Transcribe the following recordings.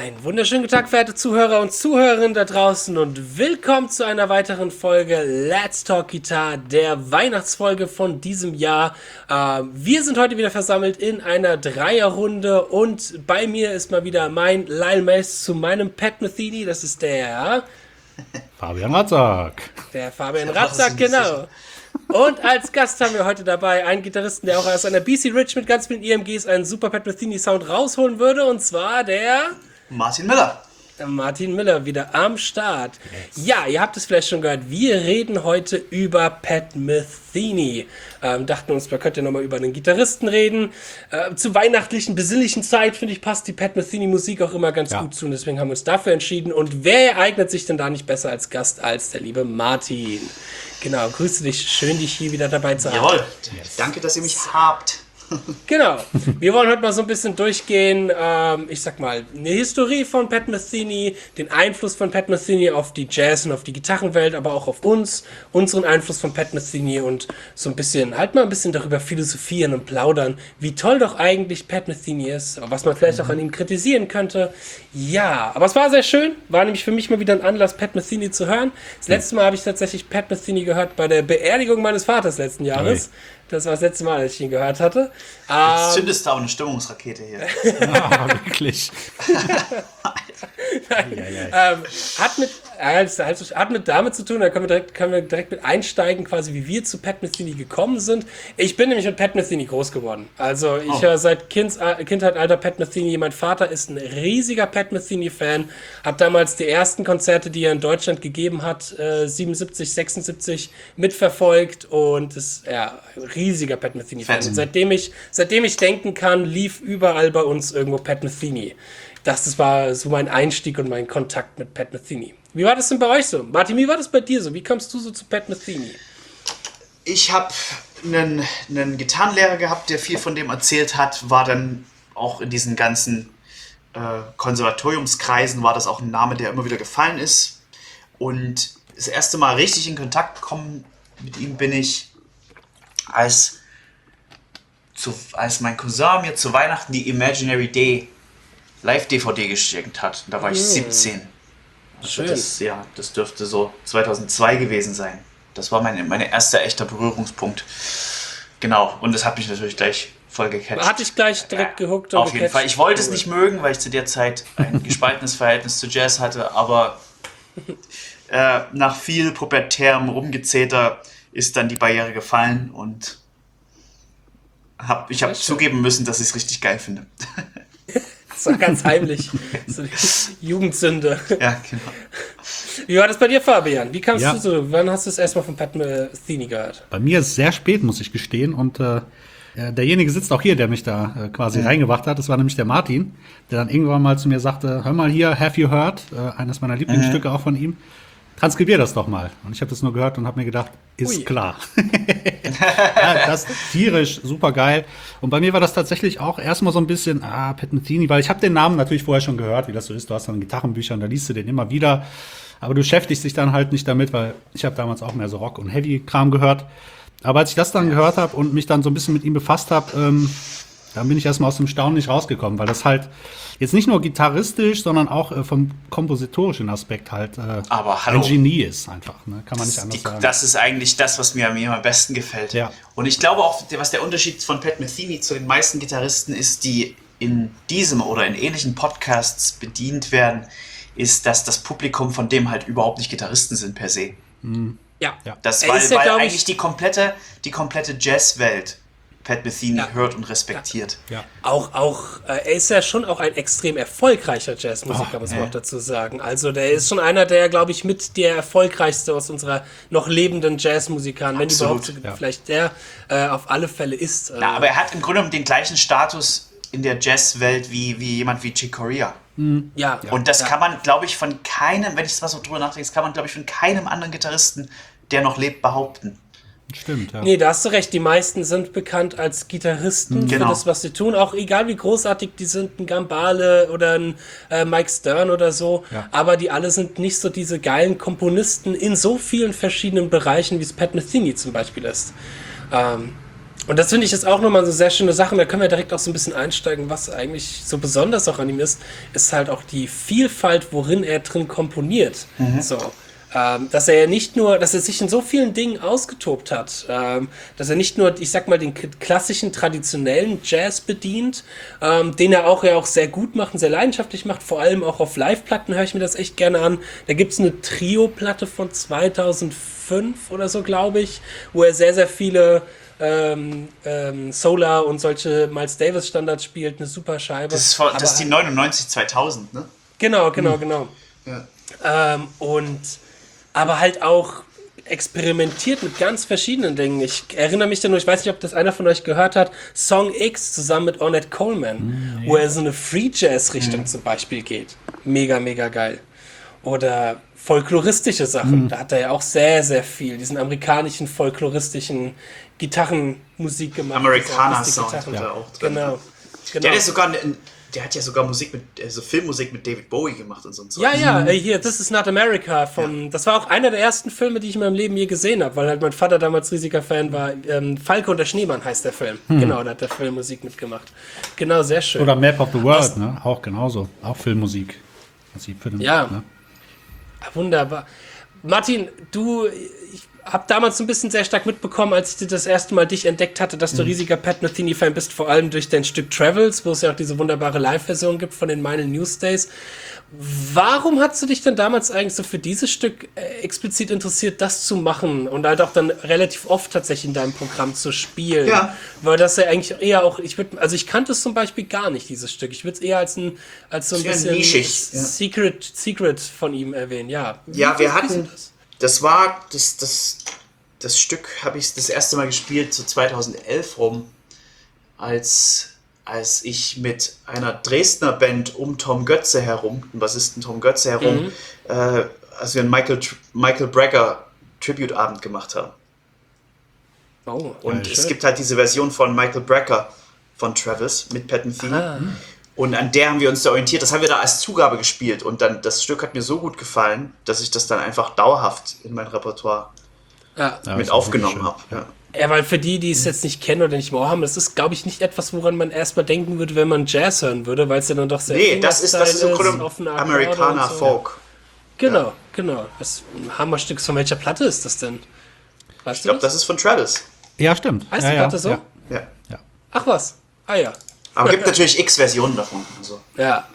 Einen wunderschönen guten Tag, verehrte Zuhörer und Zuhörerinnen da draußen und willkommen zu einer weiteren Folge Let's Talk Guitar, der Weihnachtsfolge von diesem Jahr. Wir sind heute wieder versammelt in einer Dreierrunde und bei mir ist mal wieder mein Lyle Mace zu meinem Pat Metheny, das ist der Fabian Ratzak. Der Fabian Ratzak, genau. Und als Gast haben wir heute dabei einen Gitarristen, der auch aus einer BC Rich mit ganz vielen EMGs einen super Pat Metheny Sound rausholen würde, und zwar der Martin Miller. Martin Miller wieder am Start. Yes. Ja, ihr habt es vielleicht schon gehört, wir reden heute über Pat Metheny. Dachten uns, man könnte nochmal über einen Gitarristen reden. Zur weihnachtlichen, besinnlichen Zeit, finde ich, passt die Pat Metheny Musik auch immer ganz gut zu. Und deswegen haben wir uns dafür entschieden. Und wer eignet sich denn da nicht besser als Gast als der liebe Martin? Genau, grüße dich. Schön, dich hier wieder dabei zu haben. Jawohl. Danke, dass ihr mich habt. Genau. Wir wollen heute mal so ein bisschen durchgehen, ich sag mal, eine Historie von Pat Metheny, den Einfluss von Pat Metheny auf die Jazz- und auf die Gitarrenwelt, aber auch auf uns, unseren Einfluss von Pat Metheny und so ein bisschen, halt mal ein bisschen darüber philosophieren und plaudern, wie toll doch eigentlich Pat Metheny ist, was man vielleicht auch an ihm kritisieren könnte. Ja, aber es war sehr schön, war nämlich für mich mal wieder ein Anlass, Pat Metheny zu hören. Das letzte Mal habe ich tatsächlich Pat Metheny gehört bei der Beerdigung meines Vaters letzten Jahres. Das war das letzte Mal, als ich ihn gehört hatte. Jetzt zündest du auch eine Stimmungsrakete hier. Ja, wirklich. Hat mit damit zu tun, da können wir direkt mit einsteigen, quasi wie wir zu Pat Metheny gekommen sind. Ich bin nämlich mit Pat Metheny groß geworden. Also ich höre seit Kindheit alter Pat Metheny. Mein Vater ist ein riesiger Pat Metheny-Fan, hat damals die ersten Konzerte, die er in Deutschland gegeben hat, 77, 76 mitverfolgt und ist riesiger Pat Metheny-Fan. Und seitdem ich denken kann, lief überall bei uns irgendwo Pat Metheny. Das war so mein Einstieg und mein Kontakt mit Pat Metheny. Wie war das denn bei euch so? Martin, wie war das bei dir so? Wie kommst du so zu Pat Metheny? Ich habe einen Gitarrenlehrer gehabt, der viel von dem erzählt hat, war dann auch in diesen ganzen Konservatoriumskreisen, war das auch ein Name, der immer wieder gefallen ist. Und das erste Mal richtig in Kontakt gekommen mit ihm bin ich, als mein Cousin mir zu Weihnachten die Imaginary Day Live-DVD geschenkt hat. Da war ich 17. Schön. Das dürfte so 2002 gewesen sein. Das war mein erster echter Berührungspunkt. Genau, und das hat mich natürlich gleich voll gecatcht. Hat dich gleich direkt gehuckt und auf jeden Fall. Ich wollte es nicht mögen, weil ich zu der Zeit ein gespaltenes Verhältnis zu Jazz hatte, aber nach viel pubertärem Rumgezeter ist dann die Barriere gefallen und ich habe zugeben müssen, dass ich es richtig geil finde. Das war ganz heimlich. So die Jugendsünde. Ja, genau. Wie war das bei dir, Fabian? Wie kamst du so? Wann hast du es erstmal von Pat Metheny gehört? Bei mir ist es sehr spät, muss ich gestehen. Und derjenige sitzt auch hier, der mich da quasi reingebracht hat. Das war nämlich der Martin, der dann irgendwann mal zu mir sagte, hör mal hier, Have You Heard? Eines meiner Lieblingsstücke auch von ihm. Transkribier das doch mal. Und ich habe das nur gehört und habe mir gedacht, ist klar. Ja, das ist tierisch, super geil. Und bei mir war das tatsächlich auch erstmal so ein bisschen, Pat Metheny, weil ich habe den Namen natürlich vorher schon gehört, wie das so ist. Du hast dann Gitarrenbücher und da liest du den immer wieder. Aber du beschäftigst dich dann halt nicht damit, weil ich habe damals auch mehr so Rock- und Heavy-Kram gehört. Aber als ich das dann gehört habe und mich dann so ein bisschen mit ihm befasst habe, dann bin ich erstmal aus dem Staunen nicht rausgekommen, weil das halt jetzt nicht nur gitarristisch, sondern auch vom kompositorischen Aspekt halt ein Genie ist einfach. Ne? Kann man nicht anders sagen. Das ist eigentlich das, was mir am besten gefällt. Ja. Und ich glaube auch, was der Unterschied von Pat Metheny zu den meisten Gitarristen ist, die in diesem oder in ähnlichen Podcasts bedient werden, ist, dass das Publikum von dem halt überhaupt nicht Gitarristen sind per se. Ja. Weil eigentlich die komplette Jazzwelt Pat Metheny hört und respektiert. Ja. Er ist ja schon auch ein extrem erfolgreicher Jazzmusiker, muss man auch dazu sagen. Also der ist schon einer, der, glaube ich, mit der erfolgreichste aus unserer noch lebenden Jazzmusikern, wenn überhaupt vielleicht der auf alle Fälle ist. Aber er hat im Grunde genommen den gleichen Status in der Jazzwelt wie jemand wie Chick Corea. Ja. Und das kann man, glaube ich, von keinem, wenn ich was so drüber nachdenke, das kann man, glaube ich, von keinem anderen Gitarristen, der noch lebt, behaupten. Stimmt, ja. Nee, da hast du recht. Die meisten sind bekannt als Gitarristen für das, was sie tun. Auch egal, wie großartig die sind, ein Gambale oder ein Mike Stern oder so. Ja. Aber die alle sind nicht so diese geilen Komponisten in so vielen verschiedenen Bereichen, wie es Pat Metheny zum Beispiel ist. Und das finde ich jetzt auch nochmal so sehr schöne Sache. Da können wir direkt auch so ein bisschen einsteigen, was eigentlich so besonders auch an ihm ist halt auch die Vielfalt, worin er drin komponiert. So. Dass er ja nicht nur, dass er sich in so vielen Dingen ausgetobt hat, dass er nicht nur, ich sag mal, den klassischen, traditionellen Jazz bedient, den er auch ja auch sehr gut macht und sehr leidenschaftlich macht, vor allem auch auf Live-Platten höre ich mir das echt gerne an. Da gibt's eine Trio-Platte von 2005 oder so, glaube ich, wo er sehr, sehr viele Solar und solche Miles Davis Standards spielt, eine super Scheibe. Das ist die 99 2000, ne? Genau. Ja. Aber halt auch experimentiert mit ganz verschiedenen Dingen. Ich erinnere mich da nur, ich weiß nicht, ob das einer von euch gehört hat, Song X zusammen mit Ornette Coleman, wo er so eine Free Jazz Richtung zum Beispiel geht. Mega, mega geil. Oder folkloristische Sachen. Da hat er ja auch sehr, sehr viel. Diesen amerikanischen folkloristischen Gitarrenmusik gemacht. Amerikaner-Sound hat er auch drin. Genau. Der hat ja sogar Filmmusik mit David Bowie gemacht und so. Ja, hier, This is Not America. Das war auch einer der ersten Filme, die ich in meinem Leben je gesehen habe, weil halt mein Vater damals riesiger Fan war. Falke und der Schneemann heißt der Film. Genau, da hat der Filmmusik mitgemacht. Genau, sehr schön. Oder Map of the World, ne? Auch genauso. Auch Filmmusik. Ja. Wunderbar. Martin, ich habe damals so ein bisschen sehr stark mitbekommen, als ich das erste Mal dich entdeckt hatte, dass du riesiger Pat Metheny-Fan bist, vor allem durch dein Stück Travels, wo es ja auch diese wunderbare Live-Version gibt von den Mine Newsdays. Warum hast du dich denn damals eigentlich so für dieses Stück explizit interessiert, das zu machen und halt auch dann relativ oft tatsächlich in deinem Programm zu spielen? Ja. Weil das ja eigentlich eher auch, ich kannte es zum Beispiel gar nicht, dieses Stück. Ich würde es eher als so ein bisschen nischig, Secret von ihm erwähnen, ja. Ja, wir hatten, das Stück habe ich das erste Mal gespielt, so 2011 rum, als ich mit einer Dresdner Band um Tom Götze herum, dem Bassisten Tom Götze herum, als wir einen Michael Brecker Tribute-Abend gemacht haben. Oh, und es gibt halt diese Version von Michael Brecker von Travis mit Pat Metheny. Und an der haben wir uns da orientiert. Das haben wir da als Zugabe gespielt. Und dann, das Stück hat mir so gut gefallen, dass ich das dann einfach dauerhaft in mein Repertoire mit aufgenommen habe. Ja, weil für die es jetzt nicht kennen oder nicht mehr haben, das ist, glaube ich, nicht etwas, woran man erstmal denken würde, wenn man Jazz hören würde, weil es ja dann doch sehr das ist im Grunde Amerikaner Folk. Genau. Das Hammerstück, von welcher Platte ist das denn? Ich glaube, das ist von Travis. Ja, stimmt. Heißt die Platte so? Ja. Ach was. Ja. Aber es gibt natürlich x Versionen davon. Also. Ja.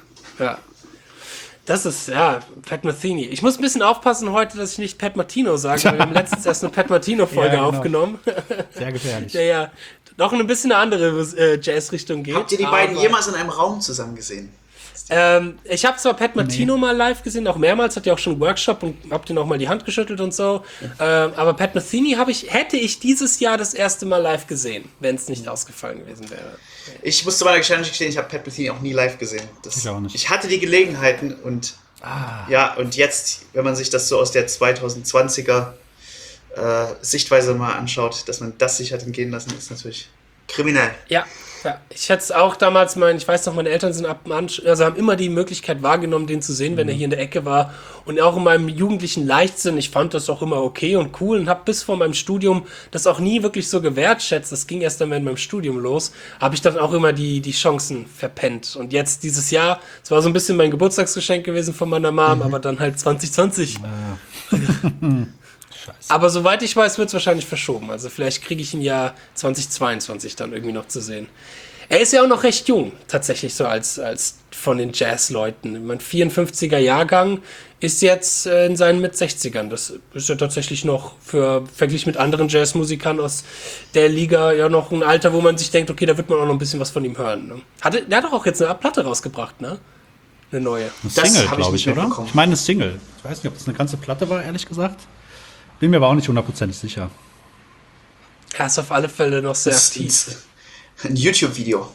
Das ist, Pat Metheny. Ich muss ein bisschen aufpassen heute, dass ich nicht Pat Martino sage, weil wir haben letztens erst eine Pat Martino-Folge aufgenommen. Sehr gefährlich. Der noch ein bisschen eine andere Jazz-Richtung geht. Habt ihr die beiden jemals in einem Raum zusammen gesehen? Ich habe zwar Pat Martino mal live gesehen, auch mehrmals, hat ja auch schon einen Workshop und hab dir noch mal die Hand geschüttelt und so. Aber Pat Metheny hätte ich dieses Jahr das erste Mal live gesehen, wenn es nicht ausgefallen gewesen wäre. Ich muss zu meiner Geschichte gestehen, ich habe Pat Metheny auch nie live gesehen. Ich auch nicht. Ich hatte die Gelegenheiten und und jetzt, wenn man sich das so aus der 2020er Sichtweise mal anschaut, dass man das sich hat entgehen lassen, ist natürlich kriminell. Ja. Ich hätte es auch damals, ich weiß noch, meine Eltern sind haben immer die Möglichkeit wahrgenommen, den zu sehen, wenn er hier in der Ecke war. Und auch in meinem jugendlichen Leichtsinn, ich fand das auch immer okay und cool und habe bis vor meinem Studium das auch nie wirklich so gewertschätzt. Das ging erst dann in meinem Studium los. Habe ich dann auch immer die Chancen verpennt. Und jetzt dieses Jahr, es war so ein bisschen mein Geburtstagsgeschenk gewesen von meiner Mom, aber dann halt 2020. Scheiße. Aber soweit ich weiß, wird es wahrscheinlich verschoben. Also vielleicht kriege ich ihn ja 2022 dann irgendwie noch zu sehen. Er ist ja auch noch recht jung, tatsächlich so als von den Jazz-Leuten. Mein 54er Jahrgang ist jetzt in seinen Mit-60ern. Das ist ja tatsächlich noch verglichen mit anderen Jazzmusikern aus der Liga ja noch ein Alter, wo man sich denkt, okay, da wird man auch noch ein bisschen was von ihm hören. Ne? Der hat doch auch jetzt eine Platte rausgebracht, ne? Eine neue. Eine Single, glaube ich, oder? Ich meine eine Single. Ich weiß nicht, ob das eine ganze Platte war, ehrlich gesagt. Bin mir aber auch nicht hundertprozentig sicher. Ja, ist auf alle Fälle noch sehr aktiv. Ein YouTube-Video.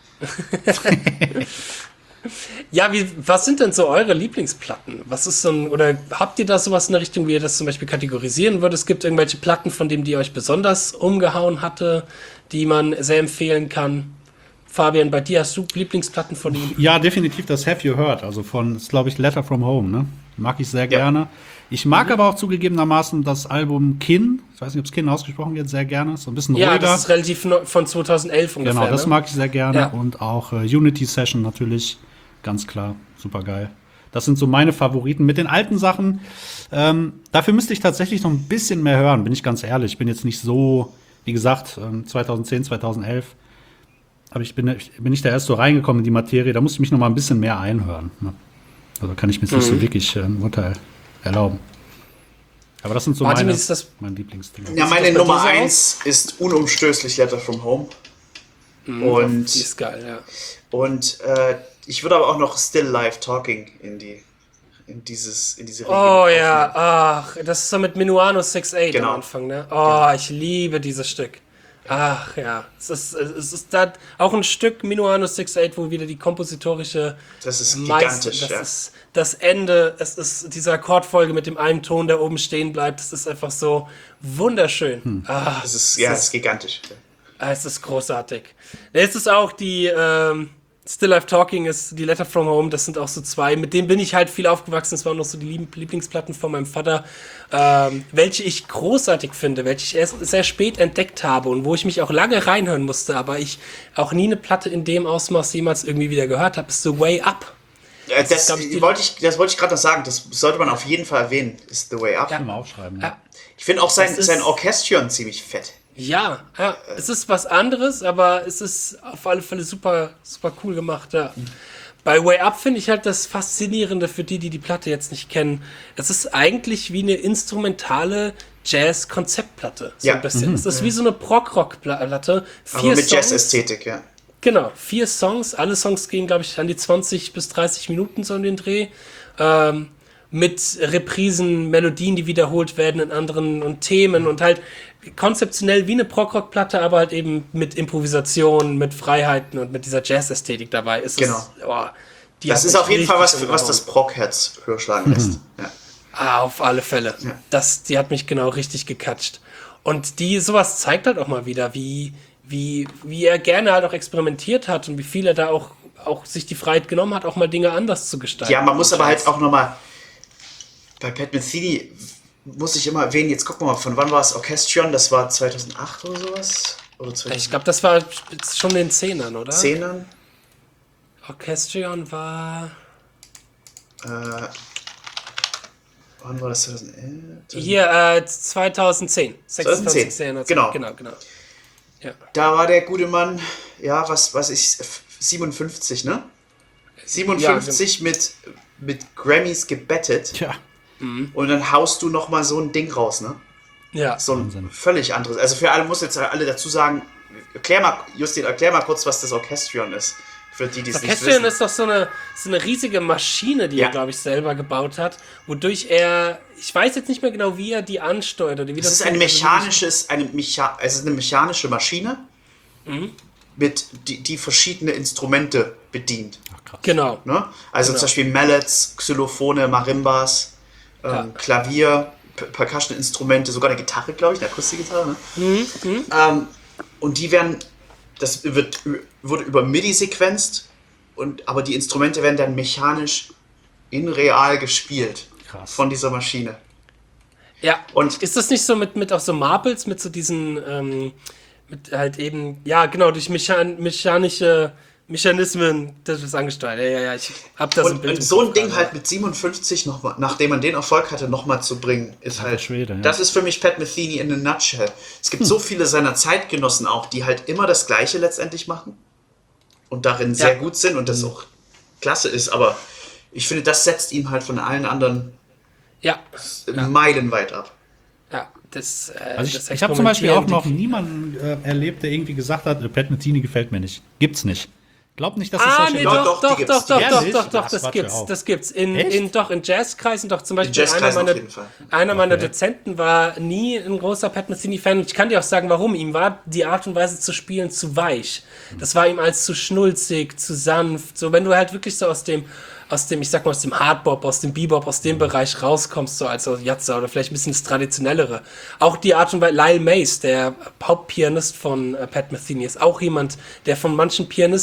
Ja, was sind denn so eure Lieblingsplatten? Was ist oder habt ihr da sowas in der Richtung, wie ihr das zum Beispiel kategorisieren würdet? Es gibt irgendwelche Platten, von denen die euch besonders umgehauen hatte, die man sehr empfehlen kann. Fabian, bei dir hast du Lieblingsplatten von ihm? Ja, definitiv das Have You Heard, also ist glaube ich Letter from Home, ne? Mag ich sehr gerne. Ich mag aber auch zugegebenermaßen das Album Kin, ich weiß nicht, ob es Kin ausgesprochen wird, sehr gerne. So ein bisschen ruhiger. Ja, das ist relativ von 2011 ungefähr. Genau, das ne? mag ich sehr gerne. Ja. Und auch Unity Session natürlich, ganz klar, super geil. Das sind so meine Favoriten. Mit den alten Sachen, dafür müsste ich tatsächlich noch ein bisschen mehr hören, bin ich ganz ehrlich. Ich bin jetzt nicht so, wie gesagt, 2010, 2011. Aber ich bin nicht da erst so reingekommen in die Materie. Da musste ich mich noch mal ein bisschen mehr einhören. Ne? Also kann ich mir jetzt nicht so wirklich ein Urteil erlauben. Aber das sind so Martin, meine ist das- mein Lieblingsthema. Ja, meine das bei Nummer dir so 1 ist unumstößlich Letter from Home. Und, Die ist geil, ja. und ich würde aber auch noch Still Live Talking in diese Riege Oh aufnehmen. ja, ach, das ist so mit Minuano 68 Genau. am Anfang, ne? Oh, ich liebe dieses Stück. Ach ja, es ist da auch ein Stück Minuano 68, wo wieder die kompositorische Das ist Meister- gigantisch, das ja. ist das Ende, es ist diese Akkordfolge mit dem einen Ton, der oben stehen bleibt, das ist einfach so wunderschön. Ah, Das ist gigantisch. es ist großartig. Es ist auch die Still Life Talking ist die Letter from Home, das sind auch so zwei, mit denen bin ich halt viel aufgewachsen, das waren noch so die Lieblingsplatten von meinem Vater, welche ich großartig finde, welche ich erst sehr spät entdeckt habe und wo ich mich auch lange reinhören musste, aber ich auch nie eine Platte in dem Ausmaß jemals irgendwie wieder gehört habe, ist The Way Up. Das glaub ich, wollte ich gerade noch sagen, das sollte man auf jeden Fall erwähnen, ist The Way Up. Mal aufschreiben. Ja. Ich finde auch Das ist- sein Orchestrion ziemlich fett. Ja, es ist was anderes, aber es ist auf alle Fälle super, super cool gemacht, ja. Bei Way Up finde ich halt das Faszinierende für die die Platte jetzt nicht kennen. Es ist eigentlich wie eine instrumentale Jazz-Konzeptplatte. So Ja. ein bisschen. Es ist wie so eine Prog-Rock-Platte. Aber mit Jazz-Ästhetik, ja. Genau, 4 Songs. Alle Songs gehen, glaube ich, an die 20 bis 30 Minuten so in den Dreh. Mit Reprisen, Melodien, die wiederholt werden in anderen und Themen und halt konzeptionell wie eine Prog-Rock-Platte, aber halt eben mit Improvisation, mit Freiheiten und mit dieser Jazz-Ästhetik dabei. Genau. Die Das hat ist mich auf jeden Fall richtig was das Prog-Herz höher schlagen lässt. Ja. auf alle Fälle. Ja. Die hat mich genau richtig gecatcht. Und sowas zeigt halt auch mal wieder, wie er gerne halt auch experimentiert hat und wie viel er da auch sich die Freiheit genommen hat, auch mal Dinge anders zu gestalten. Ja, man muss aber halt auch nochmal, bei Pat Metheny muss ich immer erwähnen, jetzt gucken wir mal, von wann war es Orchestrion? Das war 2008 oder sowas? Oder Ich glaube, das war jetzt schon in den 10ern, oder? 2010ern? Orchestrion war... Wann war das? 2011? Hier, 2010. 26. 2010, Januar. genau. Genau. Ja. Da war der gute Mann, ja, was ich, 57, ne? 57 mit Grammys gebettet. Tja, Und dann haust du noch mal so ein Ding raus, ne? Ja. So ein völlig anderes. Also für alle muss jetzt alle dazu sagen, Justin, erklär mal kurz, was das Orchestrion ist. Für die, die es nicht Orchestrion wissen. ist doch so eine riesige Maschine, die Ja. er, glaube ich, selber gebaut hat, wodurch er, ich weiß jetzt nicht mehr genau, wie er die ansteuert oder wie Es ist eine mechanische Maschine, mit die verschiedene Instrumente bedient. Genau. Ne? Also Genau. zum Beispiel Mallets, Xylophone, Marimbas, Klavier, Percussion-Instrumente, sogar eine Gitarre, glaube ich, eine Akustikgitarre. Ne? Und die wurde über MIDI sequenzt, aber die Instrumente werden dann mechanisch in real gespielt. Krass. Von dieser Maschine. Ja, Und- ist das nicht so mit auch so Marbles, mit so diesen, mit halt eben, ja, genau, durch mechanische Mechanismen, das ist angesteuert. Ja, ich hab da so ein Bild. Und im so ein Kopf Ding gerade. halt mit 57 nochmal, nachdem man den Erfolg hatte, nochmal zu bringen, ist halt. Schwede, ja. Das ist für mich Pat Metheny in a nutshell. Es gibt so viele seiner Zeitgenossen auch, die halt immer das Gleiche letztendlich machen und darin sehr gut sind und das auch klasse ist, aber ich finde, das setzt ihn halt von allen anderen Ja, meilenweit ab. ja, das. Also das ich habe zum Beispiel auch noch Experimentieren, niemanden erlebt, der irgendwie gesagt hat, Pat Metheny gefällt mir nicht. Gibt's nicht. Glaub nicht, dass es Ah, solche nee, Doch, doch, die doch, gibt's. doch, doch, Ehrlich? doch, doch, Ach, das Quatsch, gibt's, hör auf. das gibt's. In Jazzkreisen doch, zum Beispiel Jazzkreisen auf jeden Fall. einer meiner Dozenten war nie ein großer Pat Metheny-Fan und ich kann dir auch sagen, warum. Ihm war die Art und Weise zu spielen zu weich. Das war ihm als zu schnulzig, zu sanft. So, wenn du halt wirklich so aus dem, ich sag mal, aus dem Hardbop, aus dem Bebop, aus dem Bereich rauskommst, so als Jazzer oder vielleicht ein bisschen das Traditionellere. Auch die Art und Weise, Lyle Mays, der Hauptpianist von Pat Metheny, ist auch jemand, der von manchen Pianisten auch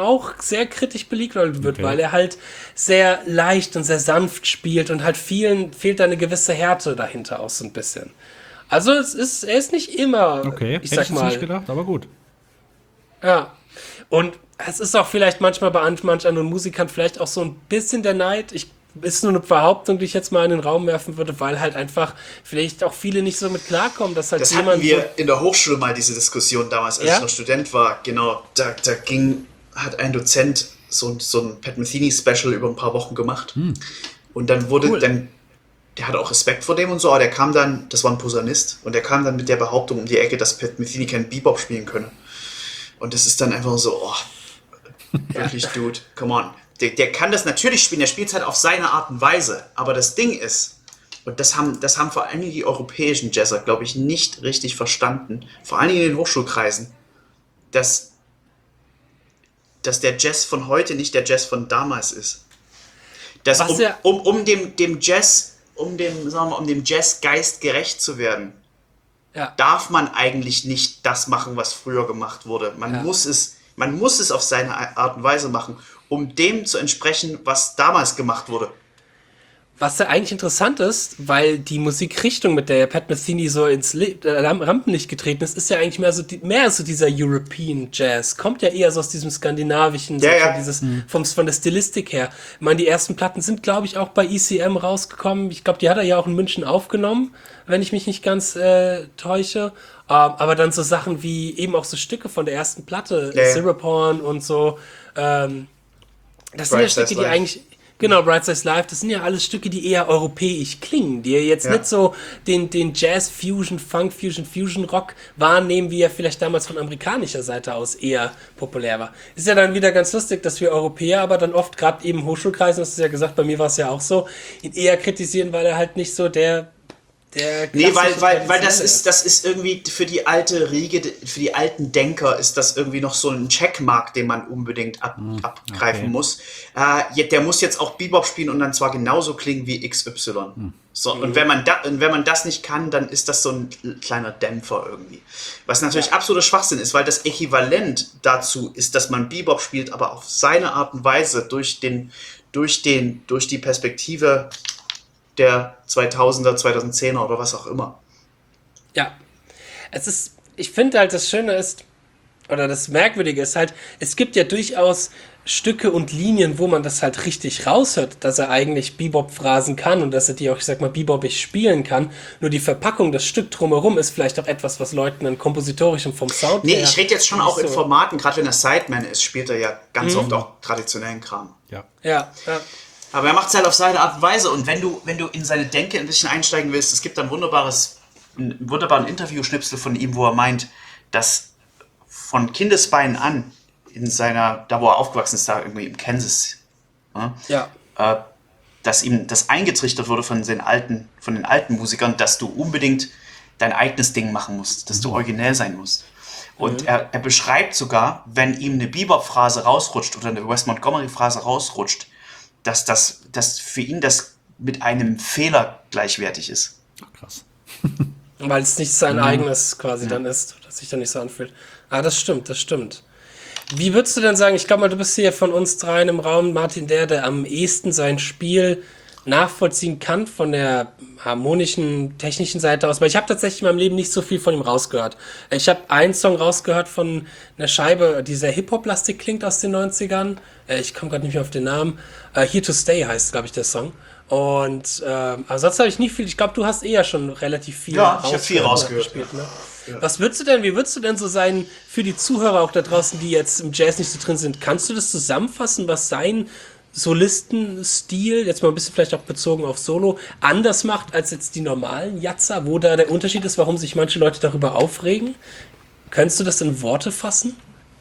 auch sehr kritisch belegt wird, Okay. weil er halt sehr leicht und sehr sanft spielt und halt vielen fehlt da eine gewisse Härte dahinter auch so ein bisschen. Also er ist nicht immer, Okay, ich hätte sag ich jetzt mal, nicht gedacht, aber gut. ja. Und es ist auch vielleicht manchmal bei manch anderen Musikern vielleicht auch so ein bisschen der Neid. Ist nur eine Behauptung, die ich jetzt mal in den Raum werfen würde, weil halt einfach vielleicht auch viele nicht so mit klarkommen, dass halt Das jemand... hatten wir in der Hochschule mal, diese Diskussion damals, als Ja? ich noch Student war. Genau, da hat ein Dozent so ein Pat Metheny-Special über ein paar Wochen gemacht. Und dann Cool. der hatte auch Respekt vor dem und so, aber der kam dann, das war ein Posaunist, und der kam dann mit der Behauptung um die Ecke, dass Pat Metheny keinen Bebop spielen könne. Und das ist dann einfach so, wirklich, Dude, come on. Der kann das natürlich spielen, der spielt es halt auf seine Art und Weise. Aber das Ding ist, und das haben vor allem die europäischen Jazzer, glaube ich, nicht richtig verstanden, vor allem in den Hochschulkreisen, dass der Jazz von heute nicht der Jazz von damals ist. Dass Was ja- um dem Jazz, sagen wir mal, um dem Jazzgeist gerecht zu werden, Ja. darf man eigentlich nicht das machen, was früher gemacht wurde. Man muss es auf seine Art und Weise machen, um dem zu entsprechen, was damals gemacht wurde. Was ja eigentlich interessant ist, weil die Musikrichtung, mit der Pat Metheny so ins Rampenlicht getreten ist ja eigentlich mehr so dieser European Jazz. Kommt ja eher so aus diesem skandinavischen, Ja, ja. dieses von der Stilistik her. Ich meine, die ersten Platten sind, glaube ich, auch bei ECM rausgekommen. Ich glaube, die hat er ja auch in München aufgenommen, wenn ich mich nicht ganz täusche. Aber dann so Sachen wie eben auch so Stücke von der ersten Platte, Ja, ja. Syrup Horn und so. Das sind ja Bright Stücke, Size die Life. eigentlich... Genau, Bright Size Life, das sind ja alles Stücke, die eher europäisch klingen, die ja jetzt Ja. nicht so den Jazz-Fusion, Funk-Fusion-Rock wahrnehmen, wie er vielleicht damals von amerikanischer Seite aus eher populär war. Ist ja dann wieder ganz lustig, dass wir Europäer aber dann oft, gerade eben Hochschulkreisen, hast du ja gesagt, bei mir war es ja auch so, ihn eher kritisieren, weil er halt nicht so der Nee, weil klassische das ist irgendwie für die alte Riege, für die alten Denker ist das irgendwie noch so ein Checkmark, den man unbedingt abgreifen muss. Der muss jetzt auch Bebop spielen und dann zwar genauso klingen wie XY. So, und wenn man das nicht kann, dann ist das so ein kleiner Dämpfer irgendwie. Was natürlich absoluter Schwachsinn ist, weil das Äquivalent dazu ist, dass man Bebop spielt, aber auf seine Art und Weise durch die Perspektive der 2000er, 2010er oder was auch immer. Ja. Ich finde halt, das Schöne ist, oder das Merkwürdige ist halt, es gibt ja durchaus Stücke und Linien, wo man das halt richtig raushört, dass er eigentlich Bebop-Phrasen kann und dass er die auch, ich sag mal, bebopig spielen kann. Nur die Verpackung, das Stück drumherum ist vielleicht auch etwas, was Leuten dann kompositorisch und vom Sound Nee, her ich rede jetzt schon nicht auch in so- Formaten, gerade wenn er Sideman ist, spielt er ja ganz oft auch traditionellen Kram. Ja. Ja. Aber er macht es halt auf seine Art und Weise, und wenn du in seine Denke ein bisschen einsteigen willst, es gibt einen wunderbaren Interview-Schnipsel von ihm, wo er meint, dass von Kindesbeinen an, da wo er aufgewachsen ist, da irgendwie im Kansas, Ja. dass ihm das eingetrichtert wurde von den alten Musikern, dass du unbedingt dein eigenes Ding machen musst, dass du originell sein musst. Und er beschreibt sogar, wenn ihm eine Bebop-Phrase rausrutscht oder eine Wes Montgomery-Phrase rausrutscht, dass für ihn das mit einem Fehler gleichwertig ist. Ach, krass. Weil es nicht sein eigenes quasi dann ist, oder sich dann nicht so anfühlt. Ah, das stimmt. Wie würdest du denn sagen, ich glaube mal, du bist hier von uns dreien im Raum, Martin, der am ehesten sein Spiel nachvollziehen kann von der harmonischen, technischen Seite aus, weil ich habe tatsächlich in meinem Leben nicht so viel von ihm rausgehört. Ich habe einen Song rausgehört von einer Scheibe, die sehr Hip-Hop-lastig klingt aus den 90ern. Ich komme gerade nicht mehr auf den Namen. Here to Stay heißt, glaube ich, der Song. Und ansonsten habe ich nicht viel. Ich glaube, du hast eher schon relativ viel Ja, ich habe viel rausgehört. gespielt, ne? Wie würdest du denn so sein, für die Zuhörer auch da draußen, die jetzt im Jazz nicht so drin sind, kannst du das zusammenfassen, was sein Solistenstil, jetzt mal ein bisschen vielleicht auch bezogen auf Solo, anders macht als jetzt die normalen Jazzer, wo da der Unterschied ist, warum sich manche Leute darüber aufregen? Könntest du das in Worte fassen?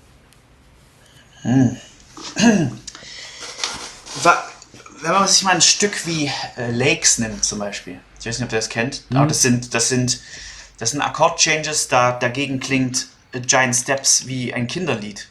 Wenn man sich mal ein Stück wie Lakes nimmt zum Beispiel, ich weiß nicht, ob ihr das kennt, aber das sind Akkord-Changes, dagegen klingt Giant Steps wie ein Kinderlied.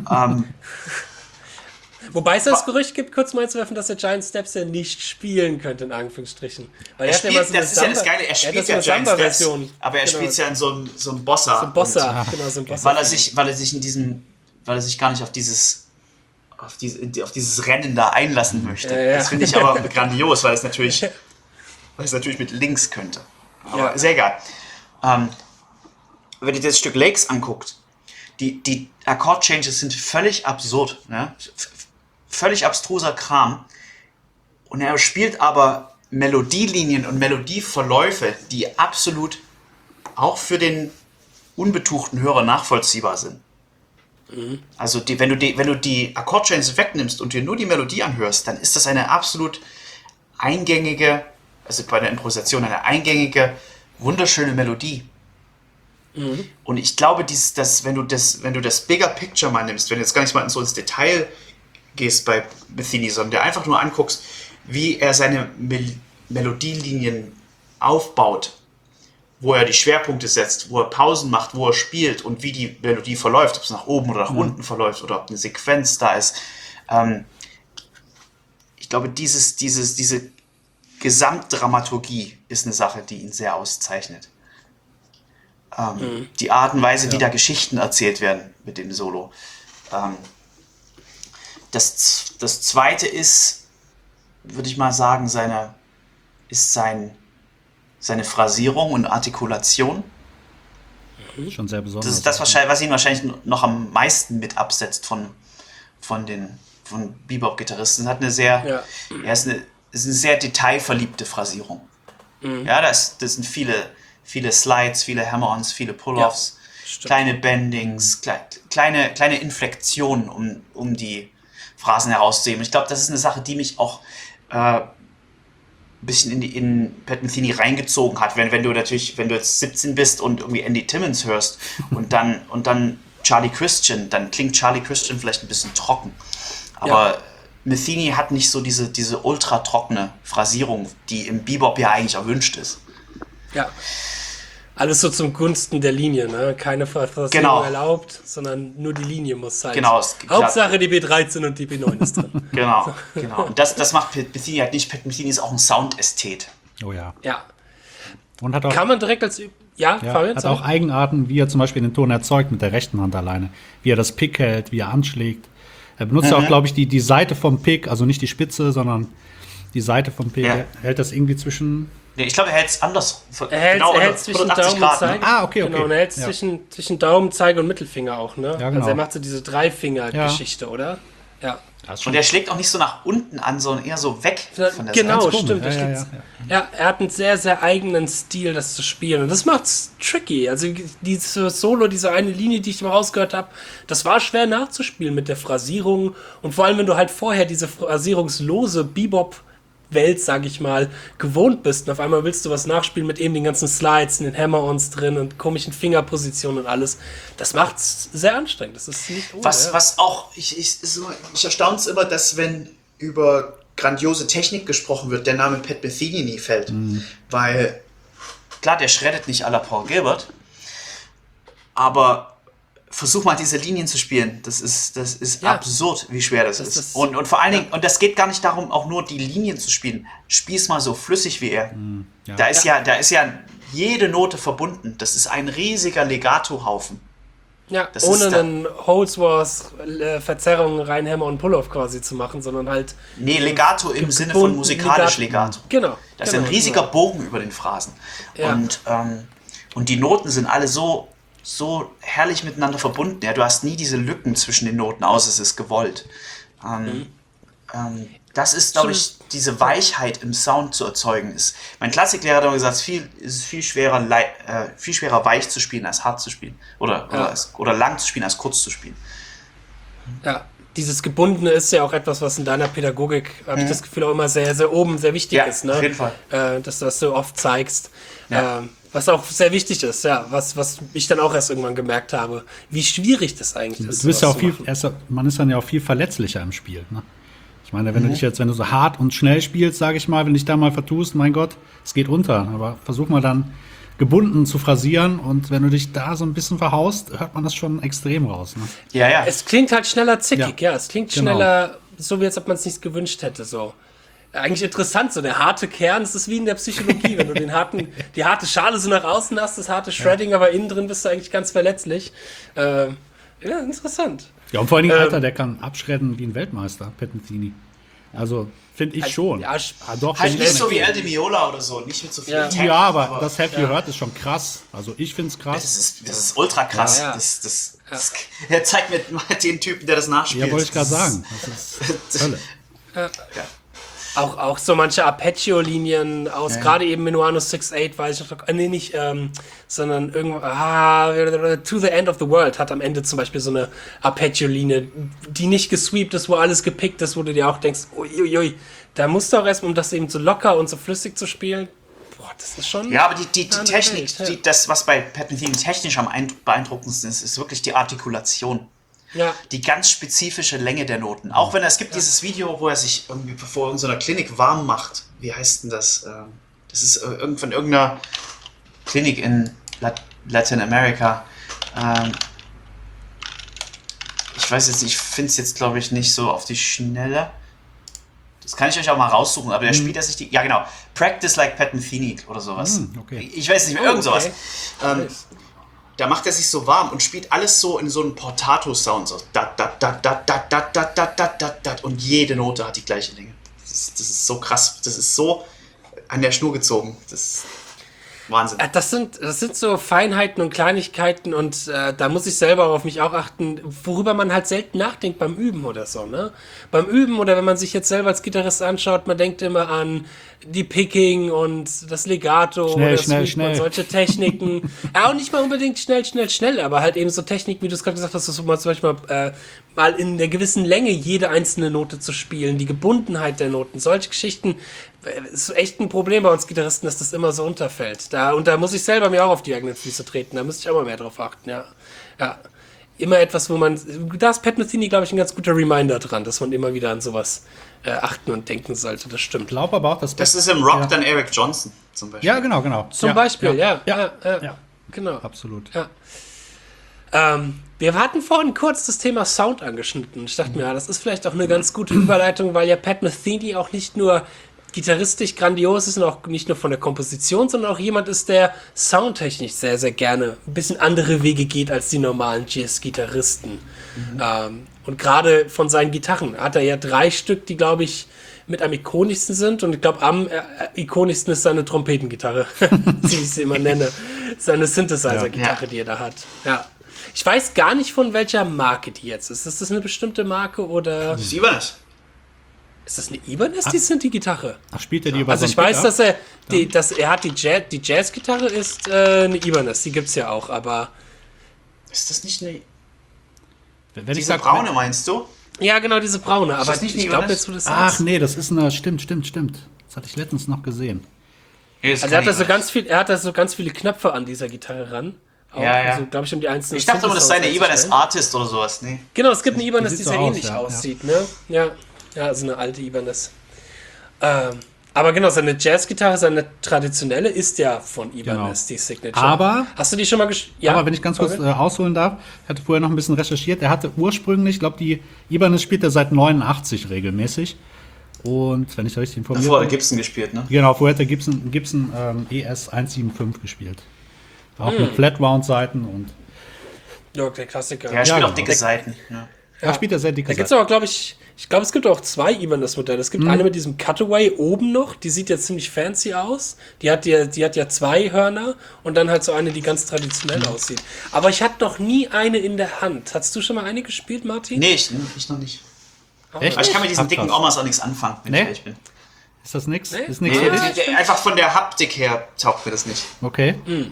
Wobei es das Gerücht gibt, kurz mal einzuwerfen, dass der Giant Steps ja nicht spielen könnte, in Anführungsstrichen. Weil Das ist ja das Geile, er spielt ja Giant Steps, aber er spielt ja in so einem Bossa. So ein Bossa, genau, so ein Bossa. Weil er sich gar nicht auf dieses auf dieses Rennen da einlassen möchte. Ja. Das finde ich aber grandios, weil es natürlich mit links könnte. Aber sehr egal. Wenn ihr das Stück Lakes anguckt, die Akkord-Changes sind völlig absurd. Ne? Völlig abstruser Kram. Und er spielt aber Melodielinien und Melodieverläufe, die absolut auch für den unbetuchten Hörer nachvollziehbar sind. Also wenn du die Akkord-Changes wegnimmst und dir nur die Melodie anhörst, dann ist das eine absolut eingängige, also bei der Improvisation eine eingängige, wunderschöne Melodie. Und ich glaube, wenn du das Bigger Picture mal nimmst, wenn du jetzt gar nicht mal so ins Detail gehst bei Metheny, sondern dir einfach nur anguckst, wie er seine Melodielinien aufbaut, wo er die Schwerpunkte setzt, wo er Pausen macht, wo er spielt und wie die Melodie verläuft, ob es nach oben oder nach unten verläuft oder ob eine Sequenz da ist. Ich glaube, diese Gesamtdramaturgie ist eine Sache, die ihn sehr auszeichnet. Die Art und Weise, wie da Geschichten erzählt werden mit dem Solo. Das Zweite ist, würde ich mal sagen, seine Phrasierung und Artikulation. Schon sehr besonders. Das ist das, was ihn wahrscheinlich noch am meisten mit absetzt von Bebop-Gitarristen. Hat ist eine sehr detailverliebte Phrasierung. Ja, das sind viele Slides, viele Hammer-ons, viele Pull-offs, kleine Bendings, kleine Inflektionen, um die Phrasen herauszuheben. Ich glaube, das ist eine Sache, die mich auch ein bisschen in Pat Metheny reingezogen hat, wenn du jetzt 17 bist und irgendwie Andy Timmons hörst und dann Charlie Christian, dann klingt Charlie Christian vielleicht ein bisschen trocken. Aber Metheny hat nicht so diese ultra trockene Phrasierung, die im Bebop ja eigentlich erwünscht ist. Ja. Alles so zum Gunsten der Linie, ne? Keine Phrasierung erlaubt, sondern nur die Linie muss sein. Genau. Hauptsache die B13 und die B9 ist drin. Genau. Und das macht Pat Metheny halt nicht. Pat Metheny ist auch ein Soundästhet. Oh ja. Ja. Und hat auch, kann man direkt als... Fabian, hat auch Eigenarten, wie er zum Beispiel den Ton erzeugt mit der rechten Hand alleine. Wie er das Pick hält, wie er anschlägt. Er benutzt auch, glaube ich, die Seite vom Pick, also nicht die Spitze, sondern die Seite vom Pick. Er hält das irgendwie zwischen... Nee, ich glaube, er hält es anders. Er hält zwischen Daumen und Zeige. Okay. Genau, und er hält zwischen Daumen, Zeige und Mittelfinger auch, ne? Ja, genau. Also er macht so diese Dreifinger-Geschichte, oder? Ja. Und er schlägt auch nicht so nach unten an, sondern eher so weg von der Genau, Seite. stimmt. Ja, er hat einen sehr, sehr eigenen Stil, das zu spielen. Und das macht's tricky. Also dieses Solo, diese eine Linie, die ich mal rausgehört habe, das war schwer nachzuspielen mit der Phrasierung. Und vor allem, wenn du halt vorher diese phrasierungslose Bebop-Welt, sag ich mal, gewohnt bist. Und auf einmal willst du was nachspielen mit eben den ganzen Slides, den Hammer-Ons drin und komischen Fingerpositionen und alles. Das macht's sehr anstrengend. Das ist nicht ohne. Was auch, ich erstaune es immer, dass wenn über grandiose Technik gesprochen wird, der Name Pat Metheny nie fällt. Weil, klar, der schreddet nicht à la Paul Gilbert, aber versuch mal diese Linien zu spielen. Das ist absurd, wie schwer das ist. Und vor allen Dingen, und das geht gar nicht darum, auch nur die Linien zu spielen. Spiel's mal so flüssig wie er. Da ist ja jede Note verbunden. Das ist ein riesiger Legato-Haufen. Ja, ohne einen Holdsworth Verzerrungen rein Hammer und Pull-Off quasi zu machen, sondern halt... Nee, Legato im Sinne von musikalisch Legato. Genau. Das ist ein riesiger Bogen über den Phrasen. Ja. Und die Noten sind alle so herrlich miteinander verbunden. Ja, du hast nie diese Lücken zwischen den Noten, außer es ist gewollt. Das ist, glaube ich, diese Weichheit im Sound zu erzeugen ist. Mein Klassiklehrer hat immer gesagt, es ist viel schwerer weich zu spielen, als hart zu spielen. Oder lang zu spielen, als kurz zu spielen. Ja, dieses Gebundene ist ja auch etwas, was in deiner Pädagogik, habe ich das Gefühl, auch immer sehr, sehr oben sehr wichtig ist. Ne? Auf jeden Fall. Dass du das so oft zeigst. Ja. Was auch sehr wichtig ist, was ich dann auch erst irgendwann gemerkt habe, wie schwierig das eigentlich ist. Du bist ja auch man ist dann ja auch viel verletzlicher im Spiel, ne? Ich meine, wenn du so hart und schnell spielst, sage ich mal, wenn du dich da mal vertust, mein Gott, es geht unter. Aber versuch mal dann gebunden zu phrasieren und wenn du dich da so ein bisschen verhaust, hört man das schon extrem raus. Ne? Ja. Es klingt halt schneller zickig, es klingt schneller, so wie als ob man es nicht gewünscht hätte, so. Eigentlich interessant, so der harte Kern, das ist wie in der Psychologie, wenn du die harte Schale so nach außen hast, das harte Shredding, aber innen drin bist du eigentlich ganz verletzlich. Ja, interessant. Ja, und vor allen Dingen, Alter, der kann abschredden wie ein Weltmeister, Pat Metheny. Also, finde ich schon. Ja, doch, Halt find nicht ich so wie El Di Meola oder so, nicht mit so viel Ja. Tempo, Ja, aber das Have You Heard ist schon krass. Also, ich finde es krass. Das ist ultra krass. Ja. Er zeigt mir mal den Typen, der das nachspielt. Ja, wollte ich gerade sagen. Das ist Hölle. Ja. Auch so manche Arpeggio-Linien aus, gerade eben Minuano 6-8, weiß ich noch, nee, nicht, sondern irgendwo, To the End of the World hat am Ende zum Beispiel so eine Arpeggio-Linie, die nicht gesweept ist, wo alles gepickt ist, wo du dir auch denkst, uiuiui, da musst du auch erstmal, um das eben so locker und so flüssig zu spielen, boah, das ist schon... Ja, aber die eine Technik, Welt, ja. das, was bei Pat Metheny technisch am beeindruckendsten ist, ist wirklich die Artikulation. Ja. Die ganz spezifische Länge der Noten. Auch wenn es gibt dieses Video, wo er sich irgendwie vor irgendeiner Klinik warm macht. Wie heißt denn das? Das ist von irgendeiner Klinik in Latin America. Ich weiß jetzt, ich finde es jetzt, glaube ich, nicht so auf die Schnelle. Das kann ich euch auch mal raussuchen, aber der spielt er sich die. Ja, genau. Practice like Pat Metheny oder sowas. Okay. Ich weiß nicht mehr, irgend sowas. Okay. Da macht er sich so warm und spielt alles so in so einem Portato-Sound. So dat, dat, dat, dat, dat, dat, dat, dat, dat, dat, dat. Und jede Note hat die gleiche Länge. Das ist so krass. Das ist so an der Schnur gezogen. Das ist Wahnsinn. Das sind so Feinheiten und Kleinigkeiten und da muss ich selber auf mich auch achten, worüber man halt selten nachdenkt beim Üben oder so, ne? Beim Üben oder wenn man sich jetzt selber als Gitarrist anschaut, man denkt immer an die Picking und das Legato oder Sweep und solche Techniken. Ja, und nicht mal unbedingt schnell, aber halt eben so Techniken, wie du es gerade gesagt hast, so mal zum Beispiel mal in der gewissen Länge jede einzelne Note zu spielen, die Gebundenheit der Noten, solche Geschichten, ist echt ein Problem bei uns Gitarristen, dass das immer so unterfällt. Da muss ich selber mir auch auf die eigenen Füße treten, da müsste ich auch mal mehr drauf achten, ja. Immer etwas, da ist Pat Metheny, glaube ich, ein ganz guter Reminder dran, dass man immer wieder an sowas achten und denken sollte, das stimmt. Ich glaube aber auch, dass Das ist im Rock dann Eric Johnson zum Beispiel. Ja, genau. Zum Beispiel, ja. Genau. Absolut. Ja. Wir hatten vorhin kurz das Thema Sound angeschnitten. Ich dachte mir, ja, das ist vielleicht auch eine ganz gute Überleitung, weil ja Pat Metheny auch nicht nur gitarristisch grandios ist und auch nicht nur von der Komposition, sondern auch jemand ist, der soundtechnisch sehr, sehr gerne ein bisschen andere Wege geht als die normalen Jazz-Gitarristen. Und gerade von seinen Gitarren hat er ja 3 Stück, die, glaube ich, mit am ikonischsten sind. Und ich glaube, am ikonischsten ist seine Trompetengitarre, wie ich sie immer nenne. Seine Synthesizer-Gitarre, die er da hat. Ja. Ich weiß gar nicht, von welcher Marke die jetzt ist. Ist das eine bestimmte Marke oder... Das ist Ibanez. Ist das eine Ibanez, die Synthi-Gitarre? Ach, spielt er die über Also ich weiß, dass er hat die Jazz-Gitarre ist eine Ibanez, die gibt's ja auch, aber... Ist das nicht eine... Wenn ich Diese sag, braune meinst du? Ja, genau, diese braune, aber das nicht eine ich glaube Ibanez? jetzt, wo du das Ach sagst... nee, das ist eine. Stimmt. Das hatte ich letztens noch gesehen. Also er hat da so ganz viele Knöpfe an dieser Gitarre ran. Auch, Ja. Also, glaube ich, um die einzelnen... Ich dachte immer, das sei eine Synthesizer Ibanez einzustellen. Artist oder sowas. Nee. Genau, es gibt eine Ibanez, die sieht so sehr aus, ähnlich ja, aussieht, ne? Ja, so eine alte Ibanez. Aber genau, seine Jazzgitarre, seine traditionelle, ist ja von Ibanez, die Signature. Aber- Hast du die schon mal Aber wenn ich ganz kurz ausholen darf, ich hatte vorher noch ein bisschen recherchiert. Er hatte ursprünglich, ich glaube, die Ibanez spielt er seit 89 regelmäßig. Und wenn ich richtig informiert Davor hat bin. Gibson gespielt, ne? Genau, vorher hat er Gibson ES 175 gespielt. Auch mit Flat-Round-Seiten und. Ja, der Klassiker. Ja, er spielt genau. auch dicke Seiten. Ja. Da spielt er sehr dicke Da gibt es Seiten. aber, glaube ich es gibt auch 2 Ibanez-Modelle. Es gibt eine mit diesem Cutaway oben noch, die sieht ja ziemlich fancy aus. Die hat ja 2 Hörner und dann halt so eine, die ganz traditionell aussieht. Aber ich hatte noch nie eine in der Hand. Hast du schon mal eine gespielt, Martin? Nee, ich noch nicht. Echt? Aber ich kann mit diesen Ach, dicken krass. Omas auch nichts anfangen, wenn Nee? ich ehrlich bin. Ist das nix? Nee? Ist nix Nee, für dich? einfach von der Haptik her taugt mir das nicht. Okay.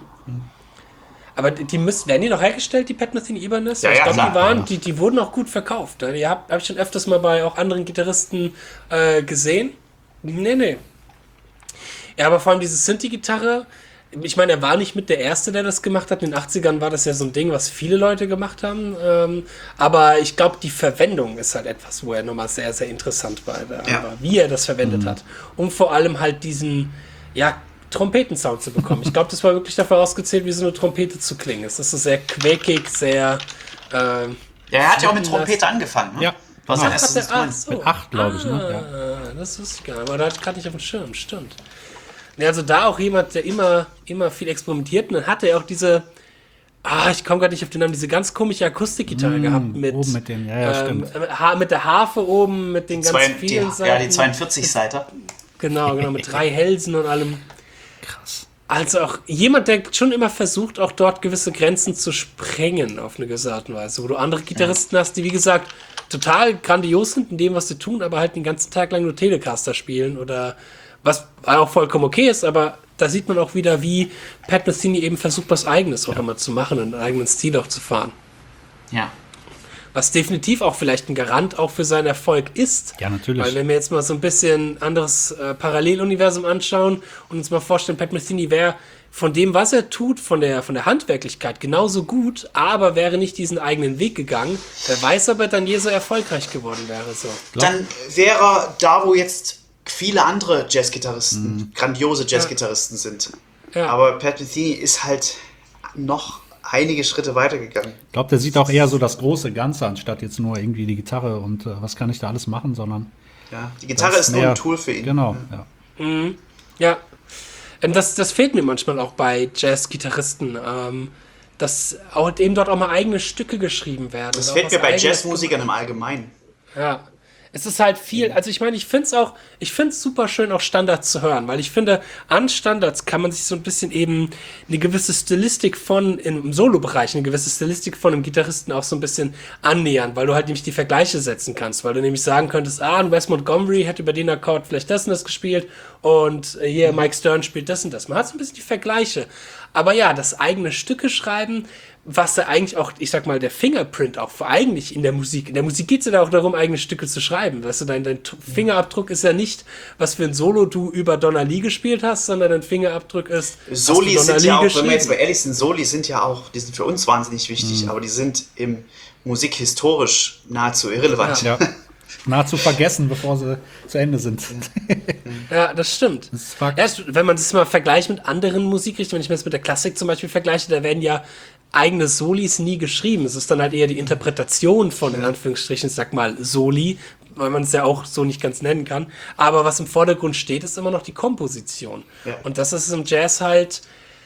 Aber werden die noch hergestellt, die Pat Metheny Ibanez? Ja, ich ja, glaube, klar. die wurden auch gut verkauft. Die hab ich schon öfters mal bei auch anderen Gitarristen gesehen. Nee. Ja, aber vor allem diese Synthi-Gitarre, ich meine, er war nicht mit der Erste, der das gemacht hat. In den 80ern war das ja so ein Ding, was viele Leute gemacht haben. Aber ich glaube, die Verwendung ist halt etwas, wo er nochmal sehr, sehr interessant war. Wie er das verwendet hat. Um vor allem halt diesen, Trompetensound zu bekommen. Ich glaube, das war wirklich dafür ausgezählt, wie so eine Trompete zu klingen. Es ist so sehr quäkig, sehr... Ja, er hat ja auch mit Trompete angefangen, ne? Ja. War sein Ach, erstes Instrument. Mit 8, glaube ich, ne? Ja. Das wusste ich gar nicht, aber da hatte ich auf dem Schirm, stimmt. Ja, also da auch jemand, der immer viel experimentiert, und dann hatte er auch diese ich komme gerade nicht auf den Namen, diese ganz komische Akustikgitarre gehabt mit, oben mit den, stimmt. Mit der Harfe oben, mit den ganz vielen Seiten. Ja, die 42-Seiter. Genau, mit 3 Hälsen und allem. Krass. Also auch jemand, der schon immer versucht, auch dort gewisse Grenzen zu sprengen auf eine gewisse Art und Weise, wo du andere Gitarristen hast, die, wie gesagt, total grandios sind in dem, was sie tun, aber halt den ganzen Tag lang nur Telecaster spielen oder was auch vollkommen okay ist, aber da sieht man auch wieder, wie Pat Metheny eben versucht, was Eigenes auch immer zu machen und einen eigenen Stil auch zu fahren. Ja. Was definitiv auch vielleicht ein Garant auch für seinen Erfolg ist. Ja, natürlich. Weil wenn wir jetzt mal so ein bisschen anderes Paralleluniversum anschauen und uns mal vorstellen, Pat Metheny wäre von dem, was er tut, von der Handwerklichkeit genauso gut, aber wäre nicht diesen eigenen Weg gegangen, wer weiß, ob er dann je so erfolgreich geworden wäre. So. Dann wäre er da, wo jetzt viele andere Jazzgitarristen, grandiose Jazzgitarristen sind. Ja. Aber Pat Metheny ist halt noch einige Schritte weitergegangen. Ich glaube, der sieht auch eher so das große Ganze, anstatt jetzt nur irgendwie die Gitarre und was kann ich da alles machen, sondern Ja, die Gitarre ist nur ein Tool für ihn. Genau, ja. Ja, das fehlt mir manchmal auch bei Jazz-Gitarristen, dass auch eben dort auch mal eigene Stücke geschrieben werden. Das Auch fehlt was mir bei Eigenes Jazzmusikern im Allgemeinen. Ja, es ist halt viel, also ich meine, ich finde es super schön, auch Standards zu hören, weil ich finde, an Standards kann man sich so ein bisschen eben eine gewisse Stilistik im Solo-Bereich, eine gewisse Stilistik von einem Gitarristen auch so ein bisschen annähern, weil du halt nämlich die Vergleiche setzen kannst, weil du nämlich sagen könntest, ein Wes Montgomery hätte über den Akkord vielleicht das und das gespielt und hier Mike Stern spielt das und das. Man hat so ein bisschen die Vergleiche. Aber ja, das eigene Stücke schreiben, was da eigentlich auch, ich sag mal, der Fingerprint auch eigentlich in der Musik. In der Musik geht es ja auch darum, eigene Stücke zu schreiben. Weißt du, dein Fingerabdruck ist ja nicht, was für ein Solo du über Donna Lee gespielt hast, sondern dein Fingerabdruck ist, Soli sind ja auch, wenn wir jetzt bei ehrlich sind, Soli sind ja auch, die sind für uns wahnsinnig wichtig, aber die sind im musikhistorisch nahezu irrelevant. Ja. Nahezu vergessen, bevor sie zu Ende sind. Ja, das stimmt. Das ist Fakt. Erst, wenn man das mal vergleicht mit anderen Musikrichtungen, wenn ich mir das mit der Klassik zum Beispiel vergleiche, da werden ja eigene Solis nie geschrieben. Es ist dann halt eher die Interpretation von, in Anführungsstrichen, sag mal, Soli, weil man es ja auch so nicht ganz nennen kann. Aber was im Vordergrund steht, ist immer noch die Komposition. Ja. Und das ist im Jazz halt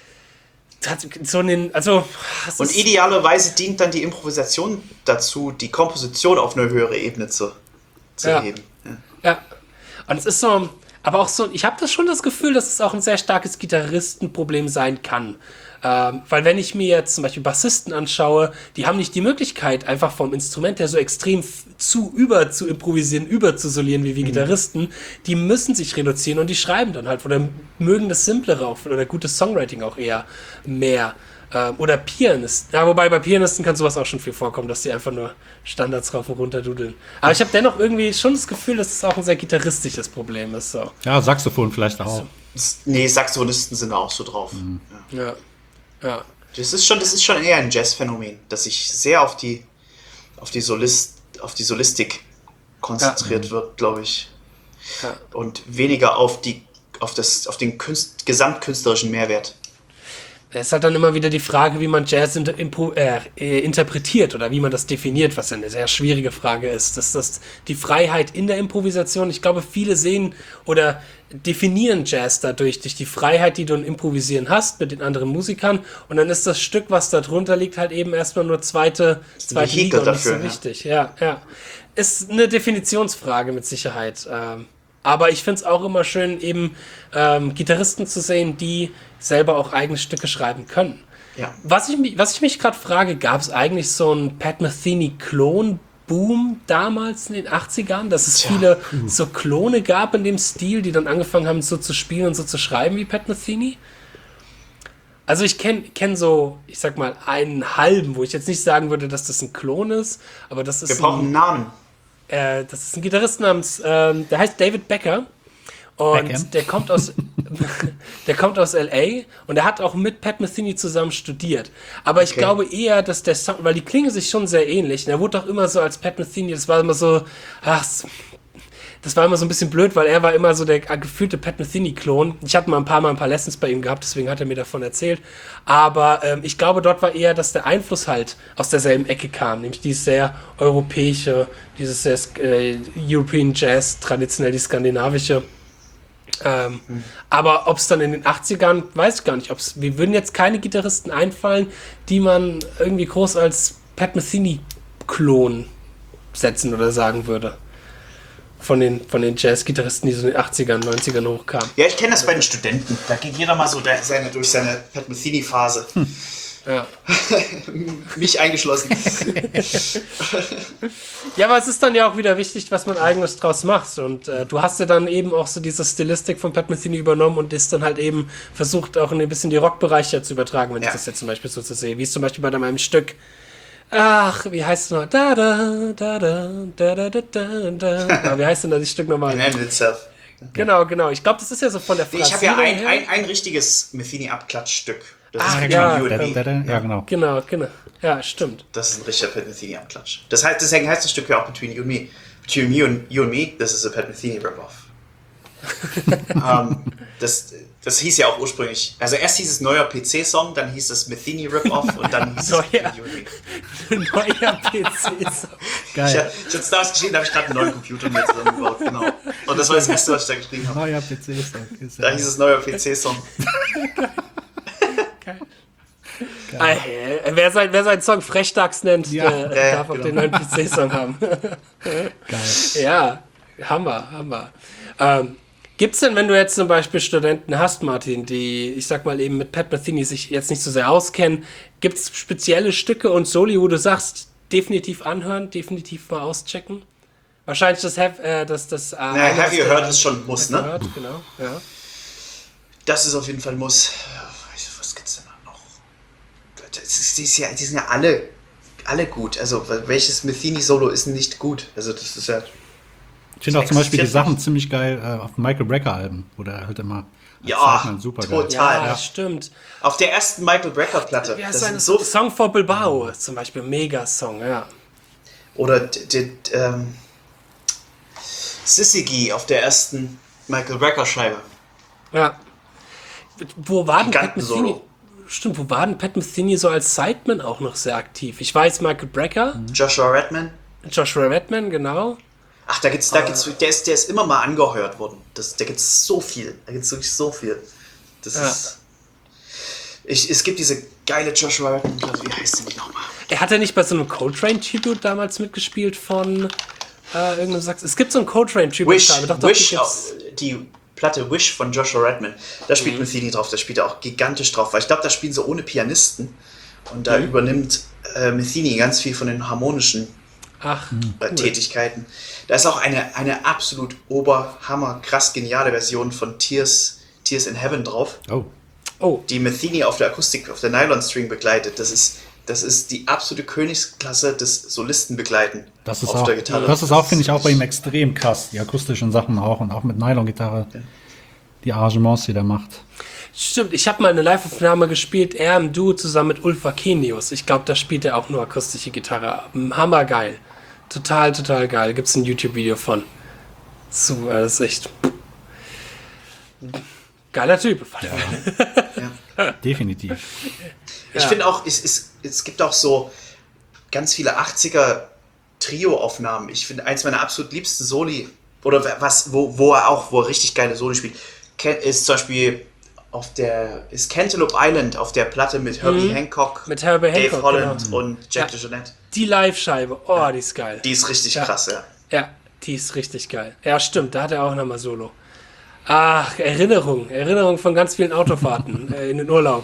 so einen, also... Und idealerweise dient dann die Improvisation dazu, die Komposition auf eine höhere Ebene zu heben. Ja. Und es ist so, aber auch so, ich habe das schon das Gefühl, dass es auch ein sehr starkes Gitarristenproblem sein kann. Weil wenn ich mir jetzt zum Beispiel Bassisten anschaue, die haben nicht die Möglichkeit, einfach vom Instrument her so extrem zu improvisieren, zu solieren wie wir Gitarristen. Die müssen sich reduzieren und die schreiben dann halt oder mögen das Simplere auch oder gutes Songwriting auch eher mehr. Oder Pianisten. Ja, wobei bei Pianisten kann sowas auch schon viel vorkommen, dass die einfach nur Standards rauf und runter dudeln. Aber ich habe dennoch irgendwie schon das Gefühl, dass es auch ein sehr gitarristisches Problem ist. So. Ja, Saxophon vielleicht auch. Nee, Saxophonisten sind auch so drauf. Ja. Das ist schon eher ein Jazzphänomen, dass sich sehr auf die Solistik konzentriert wird, glaube ich. Ja. Und weniger auf den gesamtkünstlerischen Mehrwert. Es ist halt dann immer wieder die Frage, wie man Jazz interpretiert oder wie man das definiert, was eine sehr schwierige Frage ist. Das die Freiheit in der Improvisation. Ich glaube, viele sehen oder definieren Jazz dadurch, durch die Freiheit, die du im Improvisieren hast mit den anderen Musikern. Und dann ist das Stück, was da drunter liegt, halt eben erstmal nur zweite Liga und dafür, nicht so wichtig. Ja. Ist eine Definitionsfrage mit Sicherheit. Aber ich finde es auch immer schön, eben Gitarristen zu sehen, die selber auch eigene Stücke schreiben können. Ja. Was ich mich gerade frage, gab es eigentlich so einen Pat Metheny-Klon-Boom damals in den 80ern, dass es viele so Klone gab in dem Stil, die dann angefangen haben, so zu spielen und so zu schreiben wie Pat Metheny? Also ich kenn so, ich sag mal, einen halben, wo ich jetzt nicht sagen würde, dass das ein Klon ist, aber das ist Wir brauchen einen Namen. Das ist ein Gitarrist namens, der heißt David Becker und der kommt aus LA und er hat auch mit Pat Metheny zusammen studiert. Aber ich glaube eher, dass der Sound, weil die klingen sich schon sehr ähnlich. Und er wurde auch immer so als Pat Metheny, das war immer so ein bisschen blöd, weil er war immer so der gefühlte Pat Metheny-Klon. Ich hatte mal ein paar Lessons bei ihm gehabt, deswegen hat er mir davon erzählt. Aber ich glaube, dort war eher, dass der Einfluss halt aus derselben Ecke kam, nämlich dieses sehr europäische, dieses sehr European Jazz, traditionell die skandinavische. Aber ob es dann in den 80ern, weiß ich gar nicht. Wir würden jetzt keine Gitarristen einfallen, die man irgendwie groß als Pat Metheny-Klon setzen oder sagen würde. Von den Jazz-Gitarristen, die so in den 80ern, 90ern hochkamen. Ja, ich kenne das bei den Studenten. Da geht jeder mal so durch seine Pat Metheny-Phase. Ja. Mich eingeschlossen. Ja, aber es ist dann ja auch wieder wichtig, was man eigenes draus macht. Und du hast ja dann eben auch so diese Stilistik von Pat Metheny übernommen und ist dann halt eben versucht, auch ein bisschen die Rockbereiche zu übertragen, wenn ich das jetzt zum Beispiel so sehe. Wie es zum Beispiel bei meinem Stück. Ach, wie heißt es noch? Da, da, da, da, da, da, da, da. Wie heißt denn das Stück nochmal? In and itself. Genau. Ich glaube, das ist ja so von der Ich habe ja ein richtiges Metheny-Abklatschstück. Das ist ja. You and Me. Ja, genau. Genau. Ja, stimmt. Das ist ein richtiger Pat Metheny-Abklatsch. Deswegen heißt das Stück ja auch Between You and Me. Between You and Me, this is a Pat Metheny rip-off. Das hieß ja auch ursprünglich, also erst hieß es neuer PC-Song, dann hieß es Metheny Rip-Off und dann hieß es Neuer. You and Me. Neuer PC-Song. Geil. Ich hatte damals geschrieben, da habe ich gerade einen neuen Computer mir zusammengebaut, genau. Und das war das erste, was ich da geschrieben habe. Neuer PC-Song. Da hieß es neuer PC-Song. Wer seinen Song Frechdachs nennt, darf auch genau. den neuen PC-Song haben. Geil. Ja, Hammer. Gibt es denn, wenn du jetzt zum Beispiel Studenten hast, Martin, die, ich sag mal eben mit Pat Metheny sich jetzt nicht so sehr auskennen, gibt es spezielle Stücke und Soli, wo du sagst, definitiv anhören, definitiv mal auschecken? Wahrscheinlich das Have You Heard ist schon ein Muss, ne? Heard, genau, ja. Das ist auf jeden Fall ein Muss. Was gibt's denn da noch? Die sind ja alle gut. Also welches Metheny-Solo ist nicht gut? Also das ist ja... Ich finde auch zum Beispiel die Sachen ziemlich geil auf dem Michael Brecker-Alben, wo der halt immer super geil. Total. Ja, stimmt. Auf der ersten Michael Brecker-Platte. Ja, das ist so Song for Bilbao zum Beispiel, Mega-Song, ja. Oder Syzygy auf der ersten Michael Brecker-Scheibe. Ja. Wo war denn Pat Metheny? Solo. Stimmt, wo war denn Pat Metheny so als Sideman auch noch sehr aktiv? Ich weiß, Michael Brecker, Joshua Redman, genau. Ach, der ist immer mal angeheuert worden. Da gibt's so viel. Da gibt's wirklich so viel. Es gibt diese geile Joshua Redman, wie heißt die nochmal? Er hat ja nicht bei so einem Coltrane-Tribute damals mitgespielt von irgendeinem Sax. Es gibt so ein Coltrane-Tribute. Die Platte Wish von Joshua Redman, da spielt Metheny drauf, da spielt er auch gigantisch drauf, weil ich glaube, da spielen sie ohne Pianisten und da übernimmt Metheny ganz viel von den harmonischen Tätigkeiten. Da ist auch eine absolut oberhammer, krass geniale Version von Tears in Heaven drauf, die Metheny auf der Akustik, auf der Nylon-String begleitet. Das ist die absolute Königsklasse des Solistenbegleiten auf der Gitarre. Das ist auch, finde ich, auch bei ihm extrem krass, die akustischen Sachen auch und auch mit Nylon-Gitarre, die Arrangements, die der macht. Stimmt, ich habe mal eine Live-Aufnahme gespielt, er im Duo zusammen mit Ulf Vakenius. Ich glaube, da spielt er auch nur akustische Gitarre. Hammergeil. Total geil. Gibt's ein YouTube-Video von. So, das ist echt geiler Typ. Ja. Definitiv. Ich finde auch, es gibt auch so ganz viele 80er Trio-Aufnahmen. Ich finde, eins meiner absolut liebsten Soli, oder wo er richtig geile Soli spielt, ist zum Beispiel ist Cantaloupe Island auf der Platte mit Herbie Hancock, Dave Holland und Jack DeJohnette. Die Live-Scheibe, die ist geil. Die ist richtig krass, ja. Ja, die ist richtig geil. Ja, stimmt, da hat er auch nochmal Solo. Ach, Erinnerung von ganz vielen Autofahrten in den Urlaub.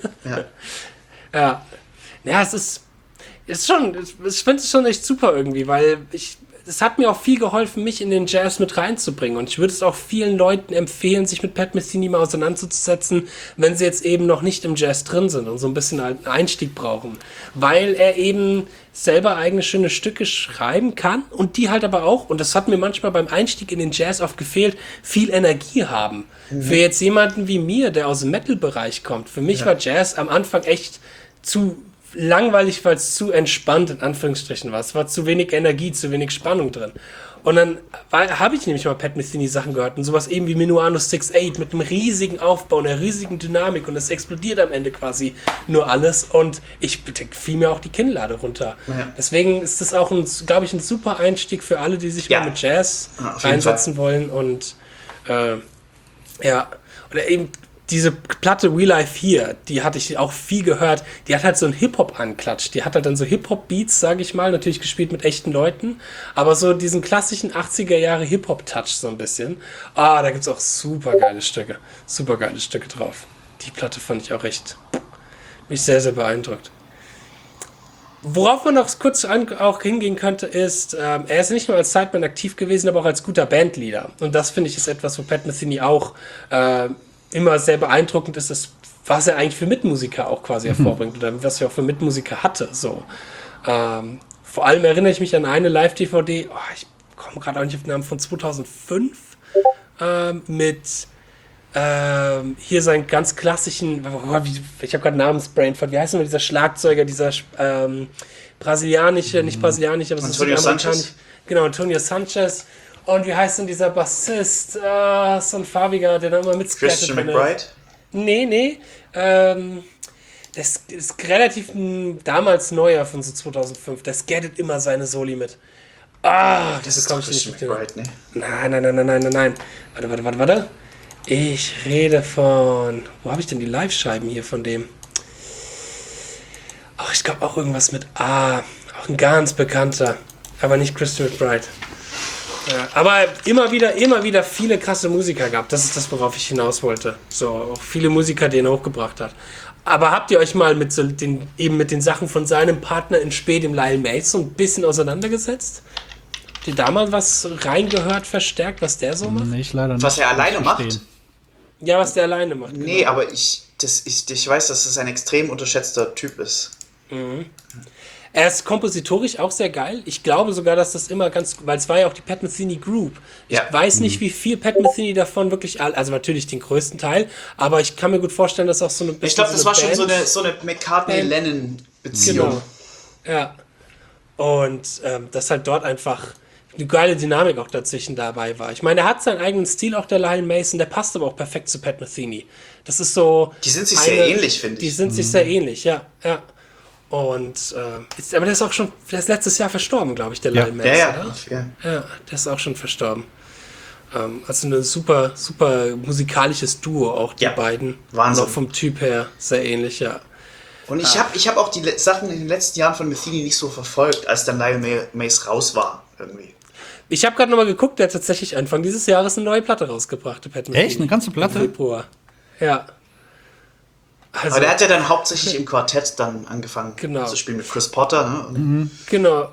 Ja. Ja, es finde es schon echt super irgendwie, weil es hat mir auch viel geholfen, mich in den Jazz mit reinzubringen. Und ich würde es auch vielen Leuten empfehlen, sich mit Pat Metheny mal auseinanderzusetzen, wenn sie jetzt eben noch nicht im Jazz drin sind und so ein bisschen einen Einstieg brauchen. Weil er eben selber eigene schöne Stücke schreiben kann und die halt aber auch, und das hat mir manchmal beim Einstieg in den Jazz oft gefehlt, viel Energie haben. Für jetzt jemanden wie mir, der aus dem Metal-Bereich kommt, für mich war Jazz am Anfang echt zu langweilig, weil es zu entspannt in Anführungsstrichen war. Es war zu wenig Energie, zu wenig Spannung drin. Und dann habe ich nämlich mal Pat Metheny Sachen gehört und sowas eben wie Minuano 6/8 mit einem riesigen Aufbau, einer riesigen Dynamik und es explodiert am Ende quasi nur alles und fiel mir auch die Kinnlade runter. Ja. Deswegen ist das auch, glaube ich, ein super Einstieg für alle, die sich mal mit Jazz einsetzen wollen und Ja, oder eben diese Platte We Life Here, die hatte ich auch viel gehört. Die hat halt so einen Hip-Hop-Anklatsch. Die hat halt dann so Hip-Hop-Beats, sage ich mal, natürlich gespielt mit echten Leuten, aber so diesen klassischen 80er Jahre Hip-Hop-Touch so ein bisschen. Ah, da gibt's auch super geile Stücke drauf. Die Platte fand ich auch echt, mich sehr, sehr beeindruckt. Worauf man noch kurz auch hingehen könnte, ist, er ist nicht nur als Sideman aktiv gewesen, aber auch als guter Bandleader. Und das, finde ich, ist etwas, wo Pat Metheny auch immer sehr beeindruckend ist, was er eigentlich für Mitmusiker auch quasi hervorbringt oder was er auch für Mitmusiker hatte. So. Vor allem erinnere ich mich an eine Live-DVD, ich komme gerade auch nicht auf den Namen, von 2005 mit hier seinen ganz klassischen, ich habe gerade Namensbrainfart, wie heißt denn dieser Schlagzeuger, dieser brasilianische, nicht brasilianische, aber Antonio Sanchez. Genau, Antonio Sanchez. Und wie heißt denn dieser Bassist? So ein farbiger, der da immer mitskattet. Christian McBride? Nee. Das ist relativ damals neuer von so 2005. Der skattet immer seine Soli mit. Das ist doch Christian McBride, ne? Nein. Warte. Ich rede von... Wo habe ich denn die Live-Scheiben hier von dem? Ich glaube auch irgendwas mit A. Auch ein ganz bekannter. Aber nicht Christian McBride. Ja, aber immer wieder viele krasse Musiker gab. Das ist das, worauf ich hinaus wollte. So, auch viele Musiker, die er hochgebracht hat. Aber habt ihr euch mal mit mit den Sachen von seinem Partner in Spee, dem Lyle Mace, so ein bisschen auseinandergesetzt? Habt ihr da mal was reingehört, verstärkt, was der so macht? Nee, ich leider nicht. Was er alleine macht? Ja, was der alleine macht. Nee, genau. aber ich weiß, dass es ein extrem unterschätzter Typ ist. Mhm. Er ist kompositorisch auch sehr geil. Ich glaube sogar, dass das immer weil es war ja auch die Pat Metheny Group. Ich weiß nicht, wie viel Pat Metheny davon wirklich, also natürlich den größten Teil, aber ich kann mir gut vorstellen, dass auch so eine Ich glaube, das war Band, schon so eine McCartney-Lennon-Beziehung. Genau. Ja. Und dass halt dort einfach eine geile Dynamik auch dazwischen dabei war. Ich meine, er hat seinen eigenen Stil, auch der Lyle Mason, der passt aber auch perfekt zu Pat Metheny. Das ist so... Die sind sich sehr ähnlich, finde ich. Die sind sich sehr ähnlich, ja. Und aber der ist letztes Jahr verstorben, glaube ich, der Lyle Mason. Ja. Ja, der ist auch schon verstorben. Also ein super, super musikalisches Duo, auch die beiden. Wahnsinn. Und auch vom Typ her sehr ähnlich, ja. Und ich hab auch die Sachen in den letzten Jahren von Metheny nicht so verfolgt, als dann Lyle Mace raus war, irgendwie. Ich habe gerade nochmal geguckt, der hat tatsächlich Anfang dieses Jahres eine neue Platte rausgebracht, der Pat Metheny. Echt? Eine ganze Platte? Im Februar. Ja. Also, aber der hat ja dann hauptsächlich im Quartett dann angefangen zu spielen mit Chris Potter. Ne? Genau.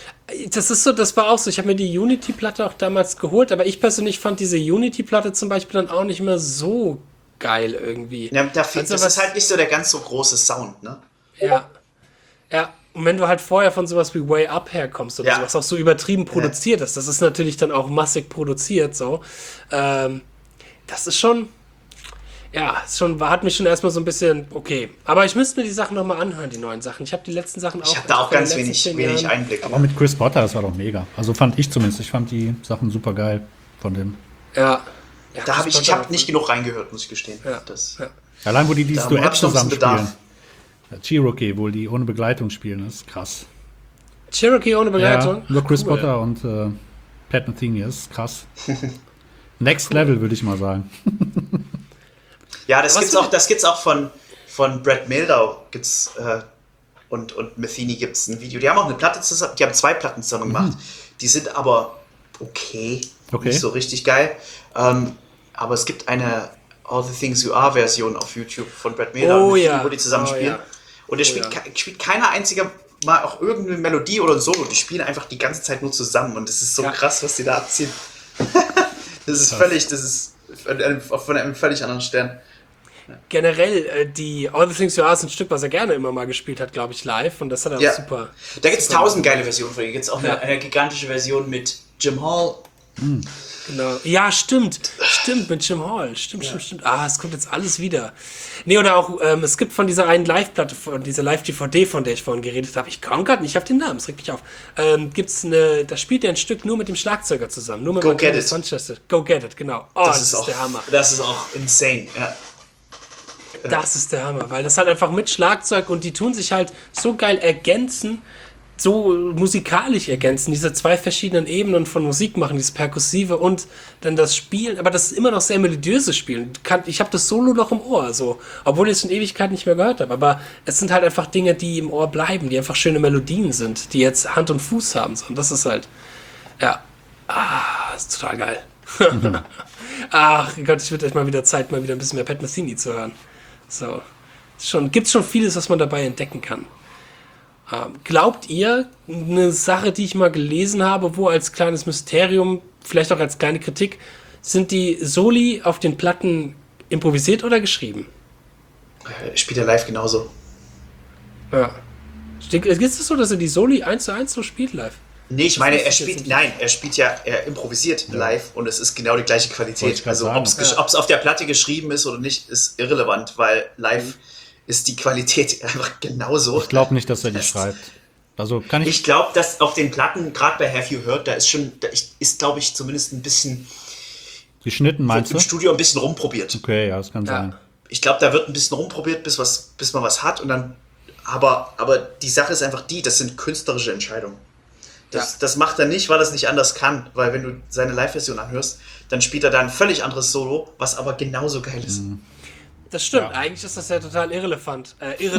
Das war auch so. Ich habe mir die Unity-Platte auch damals geholt, aber ich persönlich fand diese Unity-Platte zum Beispiel dann auch nicht mehr so geil irgendwie. Ja, das ist halt nicht so der ganz so große Sound, ne? Ja. Und wenn du halt vorher von sowas wie Way Up herkommst oder sowas auch so übertrieben produziert ist, das ist natürlich dann auch massig produziert, so. Das ist schon... Ja, hat mich schon erstmal so ein bisschen, okay. Aber ich müsste mir die Sachen nochmal anhören, die neuen Sachen. Ich habe die letzten Sachen auch... Ich habe da auch ganz wenig Einblick. Aber mit Chris Potter, das war doch mega. Also fand ich zumindest. Ich fand die Sachen super geil von dem. Ja. Ich habe nicht genug reingehört, muss ich gestehen. Ja. Allein, wo die dieses Duett zusammen Bedarf. spielen. Cherokee, wo die ohne Begleitung spielen, das ist krass. Cherokee ohne Begleitung? Ja, nur Chris Potter und Pat Metheny, das ist krass. Next Level, würde ich mal sagen. Ja, das gibt's auch von Brad Mehldau und Metheny gibt's ein Video. Die haben auch eine Platte zusammen, die haben 2 Platten zusammen gemacht. Die sind aber okay. Nicht so richtig geil. Aber es gibt eine All the Things You Are Version auf YouTube von Brad Mehldau und Metheny, wo die zusammen spielen. Ja. Und der spielt keiner einziger mal auch irgendeine Melodie oder ein Solo. Die spielen einfach die ganze Zeit nur zusammen und das ist so krass, was die da abziehen. Das ist von einem völlig anderen Stern. Generell, die All the Things You Are ist ein Stück, was er gerne immer mal gespielt hat, glaube ich, live. Und das hat er auch super. Da gibt es 1000 geile Versionen von ihm. Da gibt es auch eine gigantische Version mit Jim Hall. Genau. Ja, stimmt, mit Jim Hall. Stimmt. Es kommt jetzt alles wieder. Nee, oder auch, es gibt von dieser einen Live-Platte, von dieser Live-DVD, von der ich vorhin geredet habe, ich komme gerade nicht auf den Namen, es regt mich auf, da spielt er ein Stück nur mit dem Schlagzeuger zusammen. Nur mit Go Get It. Sanchez. Go Get It, genau. Das ist der Hammer. Das ist auch insane, ja. Das ist der Hammer, weil das halt einfach mit Schlagzeug und die tun sich halt so geil ergänzen, so musikalisch ergänzen, diese zwei verschiedenen Ebenen von Musik machen, dieses Perkussive und dann das Spielen, aber das ist immer noch sehr melodiöses Spielen. Ich habe das Solo noch im Ohr, so, obwohl ich es in Ewigkeit nicht mehr gehört habe, aber es sind halt einfach Dinge, die im Ohr bleiben, die einfach schöne Melodien sind, die jetzt Hand und Fuß haben, so, und das ist halt, ja, das ist total geil. Ach Gott, ich würde echt mal wieder Zeit, mal wieder ein bisschen mehr Pat Metheny zu hören. So, gibt's schon vieles, was man dabei entdecken kann. Glaubt ihr, eine Sache, die ich mal gelesen habe, wo als kleines Mysterium, vielleicht auch als kleine Kritik, sind die Soli auf den Platten improvisiert oder geschrieben? Spielt er live genauso. Ja. Ist es so, dass er die Soli 1:1 so spielt live? Nee, ich meine, er improvisiert live und es ist genau die gleiche Qualität. Also ob es auf der Platte geschrieben ist oder nicht, ist irrelevant, weil live ist die Qualität einfach genauso. Ich glaube nicht, dass er die schreibt. Also ich glaube, dass auf den Platten, gerade bei Have You Heard, da ist glaube ich, zumindest ein bisschen geschnitten, meinst du? Im Studio ein bisschen rumprobiert. Okay, ja, das kann sein. Ich glaube, da wird ein bisschen rumprobiert, bis man was hat und dann. Aber die Sache ist einfach das sind künstlerische Entscheidungen. Das macht er nicht, weil er es nicht anders kann. Weil wenn du seine Live-Version anhörst, dann spielt er da ein völlig anderes Solo, was aber genauso geil ist. Das stimmt, eigentlich ist das ja total irrelevant.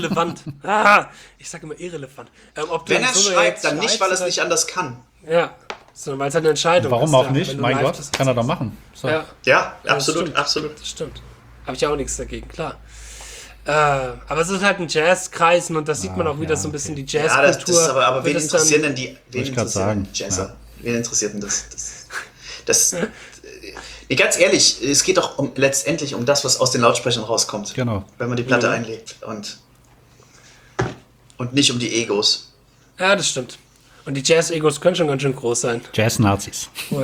Ich sage immer irrelevant. Wenn er es schreibt, dann nicht, weil er es nicht anders kann. Ja, sondern weil es halt eine Entscheidung ist. Warum auch nicht? Mein Gott, kann er doch machen. So. Ja, absolut. Das stimmt. Habe ich auch nichts dagegen, klar. Aber es ist halt ein Jazzkreisen und das sieht man auch wieder so ein bisschen die Jazzkultur. Ja, aber wen interessieren denn die Jazzer? Ja. Wen interessiert denn das? Ganz ehrlich, es geht doch letztendlich um das, was aus den Lautsprechern rauskommt. Genau. Wenn man die Platte einlegt und nicht um die Egos. Ja, das stimmt. Und die Jazz-Egos können schon ganz schön groß sein. Jazz-Nazis. Oh,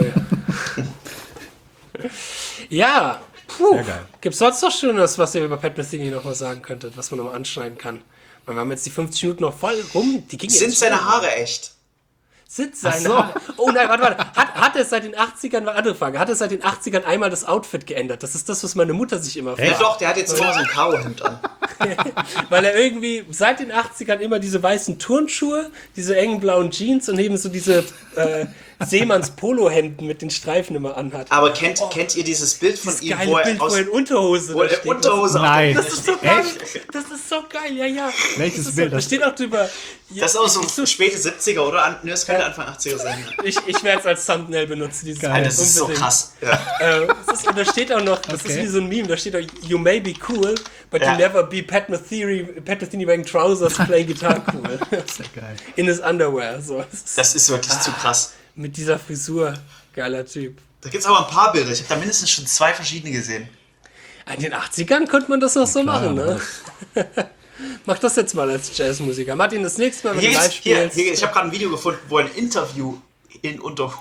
ja. Sehr geil. Gibt es sonst noch Schönes, was ihr über Pat Metheny noch mal sagen könntet, was man noch mal anschneiden kann? Weil wir haben jetzt die 50 Minuten noch voll rum. Sind seine Haare echt? Sind seine Haare. Oh nein, warte. Hat er seit den 80ern, andere Frage, hat er seit den 80ern einmal das Outfit geändert? Das ist das, was meine Mutter sich immer fragt. Ja doch, der hat jetzt immer so ein Karohemd an. Weil er irgendwie seit den 80ern immer diese weißen Turnschuhe, diese engen blauen Jeans und eben so diese Seemanns-Polo-Hemden mit den Streifen immer anhat. Aber kennt ihr dieses Bild von ihm, wo er in Unterhose Nein. Das ist so geil. Das ist so geil, ja. Welches Bild? Da steht auch drüber. Das ist auch so späte 70er, oder? Das könnte Anfang 80er sein. Ich werde es als Thumbnail benutzen. Dieses Geil, das ist so krass. Ja. Und da steht auch noch, das ist wie so ein Meme, da steht auch, you may be cool, but you never be Pat Metheny wearing trousers playing guitar cool. Sehr geil. In his underwear. So. Das ist wirklich zu krass. Mit dieser Frisur. Geiler Typ. Da gibt es aber ein paar Bilder. Ich habe da mindestens schon 2 verschiedene gesehen. In den 80ern konnte man das noch so machen, ne? Mach das jetzt mal als Jazzmusiker. Martin, das nächste Mal, wenn du live spielst. Hier, ich habe gerade ein Video gefunden, wo ein Interview in Unterhose.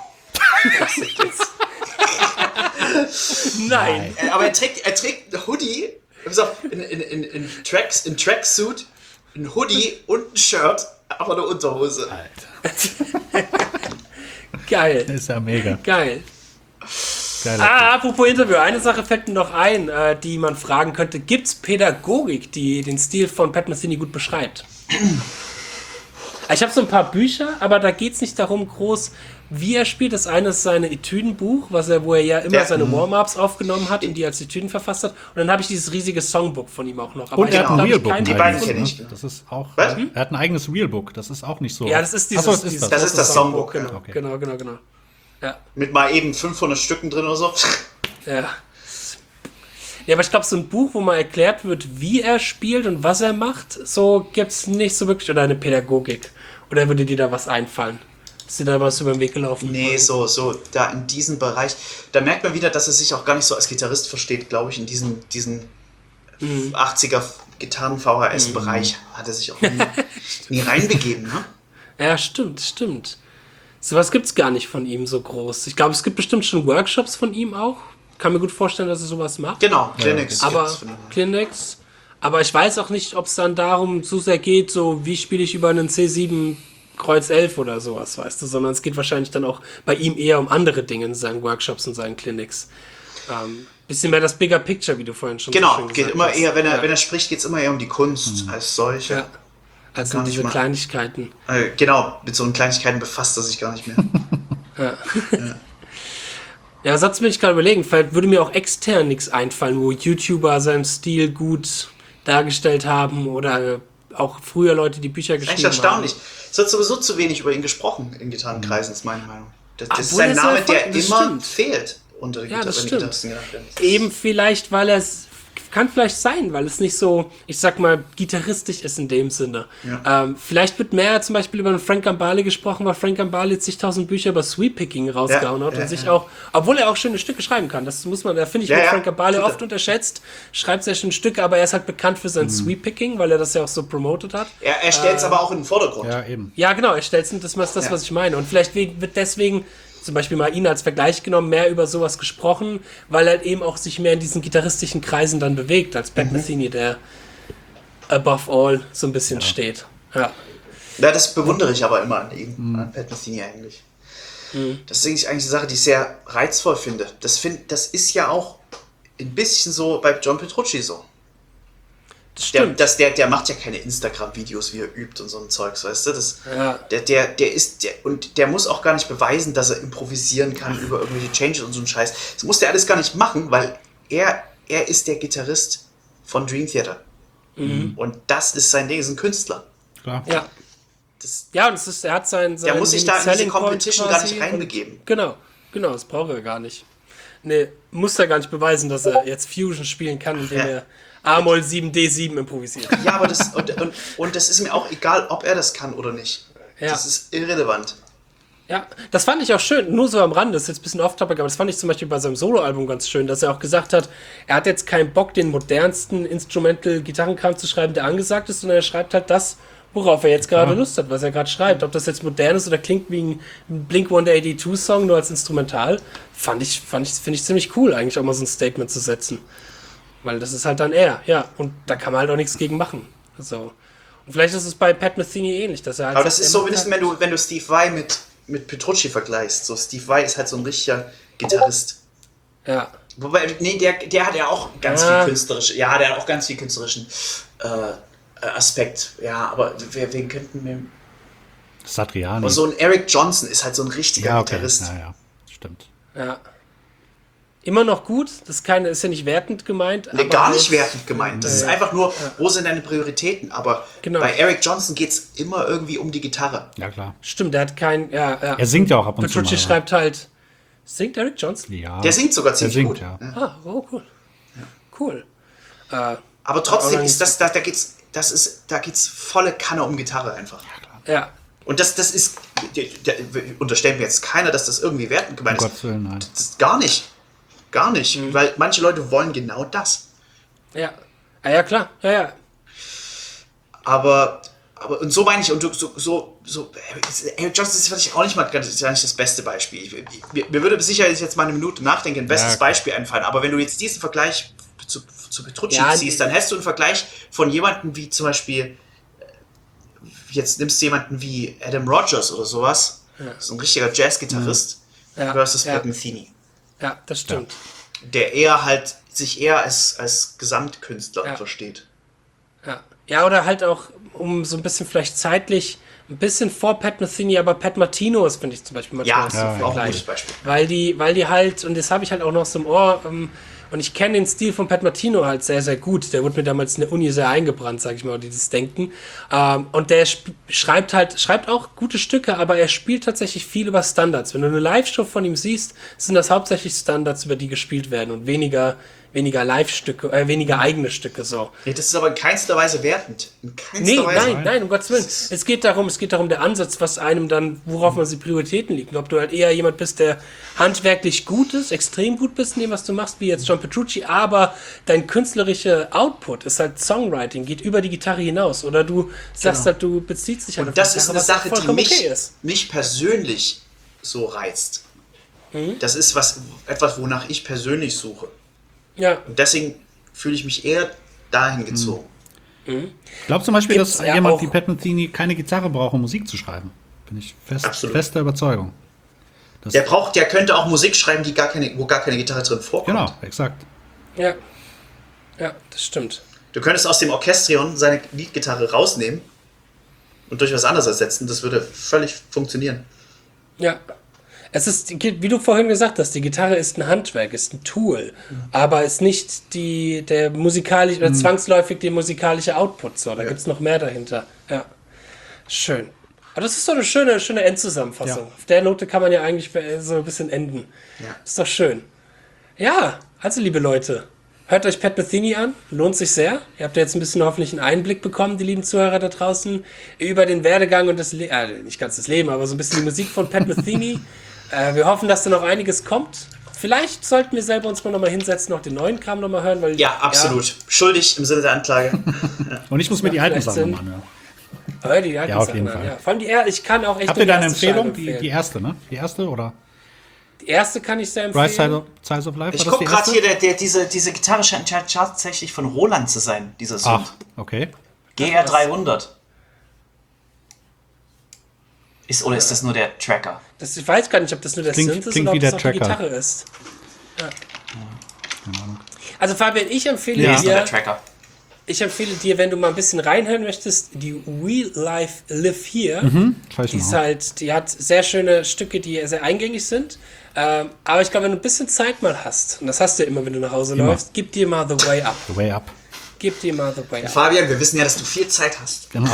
Nein. Aber er trägt ein Hoodie, in Tracksuit, ein Hoodie und ein Shirt, aber eine Unterhose. Alter. Geil. Das ist ja mega. Geil. Apropos Interview, eine Sache fällt mir noch ein, die man fragen könnte. Gibt es Pädagogik, die den Stil von Pat Metheny gut beschreibt? Ich habe so ein paar Bücher, aber da geht es nicht darum groß, wie er spielt. Das eine ist sein Etüdenbuch, wo er ja immer seine Warm-Ups aufgenommen hat und die als Etüden verfasst hat. Und dann habe ich dieses riesige Songbook von ihm auch noch. Aber und er hat ein Realbook. Die beiden kenne ich. Das ist auch. Er hat ein eigenes Realbook. Das ist auch nicht so. Ja, das ist dieses. Das ist das Songbook. Genau, okay. Genau. Ja. Mit mal eben 500 Stücken drin oder so. Ja. Ja, aber ich glaube, so ein Buch, wo mal erklärt wird, wie er spielt und was er macht, so gibt es nicht so wirklich, oder eine Pädagogik. Oder würde dir da was einfallen? Ist dir da was über den Weg gelaufen? Nee, so, da in diesem Bereich, da merkt man wieder, dass er sich auch gar nicht so als Gitarrist versteht, glaube ich, in diesen 80er Gitarren-VHS-Bereich hat er sich auch nie reinbegeben, ne? Ja, stimmt. Sowas gibt's gar nicht von ihm so groß. Ich glaube, es gibt bestimmt schon Workshops von ihm auch. Kann mir gut vorstellen, dass er sowas macht. Genau, Clinics. Clinics. Aber ich weiß auch nicht, ob es dann darum so sehr geht, so wie spiele ich über einen C7 Kreuz 11 oder sowas, weißt du, sondern es geht wahrscheinlich dann auch bei ihm eher um andere Dinge in seinen Workshops und seinen Clinics. Bisschen mehr das Bigger Picture, wie du vorhin schon genau, so schön geht gesagt immer hast. eher, wenn er spricht, geht es immer eher um die Kunst als solche. als Gar um nicht diese mal. Kleinigkeiten. Genau, mit so Kleinigkeiten befasst er sich gar nicht mehr. Ja, sonst will ich gerade überlegen, vielleicht würde mir auch extern nichts einfallen, wo YouTuber seinen Stil gut dargestellt haben oder auch früher Leute, die Bücher Eigentlich geschrieben erstaunlich. haben. Es wird sowieso zu wenig über ihn gesprochen in Gitarrenkreisen, ist meine Meinung. Das ist Obwohl ein er so Name, der erfolgreich- das immer stimmt. fehlt unter den Ja, das wenn die stimmt. Gitarristen genannt werden. Eben vielleicht, weil es kann vielleicht sein, weil es nicht so, ich sag mal, gitarristisch ist in dem Sinne. Ja. Vielleicht wird mehr zum Beispiel über Frank Gambale gesprochen, weil Frank Gambale zigtausend Bücher über Sweep-Picking rausgehauen hat und sich auch, obwohl er auch schöne Stücke schreiben kann, das muss man, da finde ich, wird Frank Gambale tut er. oft unterschätzt, schreibt sehr schöne Stücke, aber er ist halt bekannt für sein Sweep-Picking, weil er das ja auch so promotet hat. Er stellt es aber auch in den Vordergrund. Ja, eben. Ja, genau, er stellt das ist das, was ich meine. Und vielleicht wird deswegen zum Beispiel mal ihn als Vergleich genommen, mehr über sowas gesprochen, weil er eben auch sich mehr in diesen gitarristischen Kreisen dann bewegt, als Pat Metheny, der above all so ein bisschen steht. Ja. Ja, das bewundere ich aber immer an ihm, an Pat Metheny eigentlich. Das ist eigentlich eine Sache, die ich sehr reizvoll finde. Das ist ja auch ein bisschen so bei John Petrucci so. Das stimmt. Der macht ja keine Instagram-Videos, wie er übt und so ein Zeugs, weißt du? Ja. Der muss auch gar nicht beweisen, dass er improvisieren kann über irgendwelche Changes und so einen Scheiß. Das muss der alles gar nicht machen, weil er ist der Gitarrist von Dream Theater. Und das ist sein Ding, ist ein Künstler. Klar. Ja. Das, Ja, und er hat sein der muss sich da in diese Selling Point Competition gar nicht quasi reinbegeben. und- Genau, das braucht er gar nicht. Nee, muss er gar nicht beweisen, dass er jetzt Fusion spielen kann, indem Ja. er A-Moll 7D7 improvisiert. Ja, aber und das ist mir auch egal, ob er das kann oder nicht. Ja. Das ist irrelevant. Ja, das fand ich auch schön, nur so am Rande, das ist jetzt ein bisschen off-topic, aber das fand ich zum Beispiel bei seinem Soloalbum ganz schön, dass er auch gesagt hat, er hat jetzt keinen Bock, den modernsten Instrumental-Gitarrenkram zu schreiben, der angesagt ist, sondern er schreibt halt das, worauf er jetzt gerade Lust hat, was er gerade schreibt. Ob das jetzt modern ist oder klingt wie ein Blink-182-Song, nur als Instrumental, finde ich ziemlich cool, eigentlich auch mal so ein Statement zu setzen. Weil das ist halt dann er, ja, und da kann man halt auch nichts gegen machen. So. Und vielleicht ist es bei Pat Metheny ähnlich, dass er halt Aber das sagt, ist er so, macht wenn du Steve Vai mit Petrucci vergleichst. So, Steve Vai ist halt so ein richtiger Gitarrist. Ja, Wobei, nee, der hat ja auch ganz viel künstlerische, der hat auch ganz viel künstlerischen Aspekt. Ja, aber wen könnten wir... Satriani. Aber so ein Eric Johnson ist halt so ein richtiger ja, okay. Gitarrist. Ja, stimmt. ja. Immer noch gut, ist ja nicht wertend gemeint. Nee, aber gar halt- nicht wertend gemeint. Das ist einfach nur, wo sind deine Prioritäten? Aber Genau. bei Eric Johnson geht es immer irgendwie um die Gitarre. Ja, klar. Stimmt, der hat kein. Ja. Er singt ja auch ab und zu Petrucci mal. schreibt halt. Singt Eric Johnson? Ja. Der singt sogar ziemlich gut. Ja. Ah, oh, cool. Cool. Aber trotzdem Aber ist da geht's volle Kanne um Gitarre einfach. Ja. Und das ist, unterstellt mir jetzt keiner, dass das irgendwie wertend gemeint Um ist. Gottes Willen, nein. Das ist gar nicht. Gar nicht. Weil manche Leute wollen genau das. Ja. Ah, ja, klar. Ja. Aber und so meine ich, und Eric Johnson ist vielleicht auch nicht mal gar nicht das beste Beispiel. Mir würde sicherlich jetzt mal eine Minute nachdenken, ein bestes Beispiel einfallen. Aber wenn du jetzt diesen Vergleich zu Petrucci ziehst, dann hast du einen Vergleich von jemandem wie zum Beispiel, jetzt nimmst du jemanden wie Adam Rogers oder sowas, so ein richtiger Jazz-Gitarrist, versus Pat Metheny. Ja, das stimmt. Der sich eher als Gesamtkünstler versteht. Ja, oder halt auch, um so ein bisschen vielleicht zeitlich, ein bisschen vor Pat Metheny, aber Pat Martino ist, finde ich zum Beispiel manchmal Ja, so auch ein Vergleich. gutes Beispiel. Weil die halt, und das habe ich halt auch noch so im Ohr, und ich kenne den Stil von Pat Martino halt sehr, sehr gut. Der wurde mir damals in der Uni sehr eingebrannt, sag ich mal, dieses Denken. Und der schreibt auch gute Stücke, aber er spielt tatsächlich viel über Standards. Wenn du eine Live-Show von ihm siehst, sind das hauptsächlich Standards, über die gespielt werden und weniger Live-Stücke, weniger eigene Stücke so. Ja, das ist aber in keinster Weise wertend. In keinster Weise. Nein, um Gottes Willen. Es geht darum, der Ansatz, was einem dann, worauf man die Prioritäten liegt. Und ob du halt eher jemand bist, der handwerklich gut ist, extrem gut bist in dem, was du machst, wie jetzt John Petrucci, aber dein künstlerischer Output ist halt Songwriting, geht über die Gitarre hinaus. Oder du sagst halt, du beziehst dich halt Und das ist eine was halt Sache, die vollkommen okay ist. mich persönlich so reizt. Das ist etwas, wonach ich persönlich suche. Ja. Und deswegen fühle ich mich eher dahin gezogen. Ich glaube zum Beispiel, Gibt's dass ja jemand auch- wie Pat Metheny keine Gitarre braucht, um Musik zu schreiben. Bin ich Absolut. fester Überzeugung. Der könnte auch Musik schreiben, wo gar keine Gitarre drin vorkommt. Genau, exakt. Ja. Ja, das stimmt. Du könntest aus dem Orchestrion seine Leadgitarre rausnehmen und durch was anderes ersetzen. Das würde völlig funktionieren. Ja. Es ist, wie du vorhin gesagt hast, die Gitarre ist ein Handwerk, ist ein Tool, aber ist nicht der musikalische oder zwangsläufig der musikalische Output. So, da gibt es noch mehr dahinter. Ja. Schön. Aber das ist so eine schöne Endzusammenfassung. Ja. Auf der Note kann man ja eigentlich so ein bisschen enden. Ja. Ist doch schön. Ja, also liebe Leute, hört euch Pat Metheny an, lohnt sich sehr. Ihr habt ja jetzt ein bisschen hoffentlich einen Einblick bekommen, die lieben Zuhörer da draußen, über den Werdegang und nicht ganz das Leben, aber so ein bisschen die Musik von Pat Metheny. Wir hoffen, dass da noch einiges kommt. Vielleicht sollten wir selber uns mal nochmal hinsetzen, noch den neuen Kram nochmal hören. Weil, Ja, absolut. Schuldig im Sinne der Anklage. Und ich muss mir die alten vielleicht Sachen nochmal anhören. Hör die alten Ja, auf Sachen jeden an, Fall. ja. Vor allem ich kann auch echt. Habt ihr da eine erste Scheibe Empfehlung? Die empfehlen. erste, ne? Die erste oder? Die erste kann ich sehr Bright empfehlen. Size of Life? Ich war das gucke die gerade erste? hier, diese Gitarre scheint tatsächlich von Roland zu sein, dieser Song. Ach, okay. GR300. Oder ist das nur der Tracker? Ich weiß gar nicht, ob das nur der Klingt- Synth ist klingt oder wie ob das der auch die Tracker. Gitarre ist. Ja. Also Fabian, ich empfehle Ja. Ist nur der dir, Tracker. wenn du mal ein bisschen reinhören möchtest, die We Life Live Here. Schau ich Die ist mal. halt, die hat sehr schöne Stücke, die sehr eingängig sind. Aber ich glaube, wenn du ein bisschen Zeit mal hast, und das hast du ja immer, wenn du nach Hause läufst, gib dir mal The Way Up. The Way Up. Gib dir mal The Way Up. Fabian, wir wissen ja, dass du viel Zeit hast. Genau.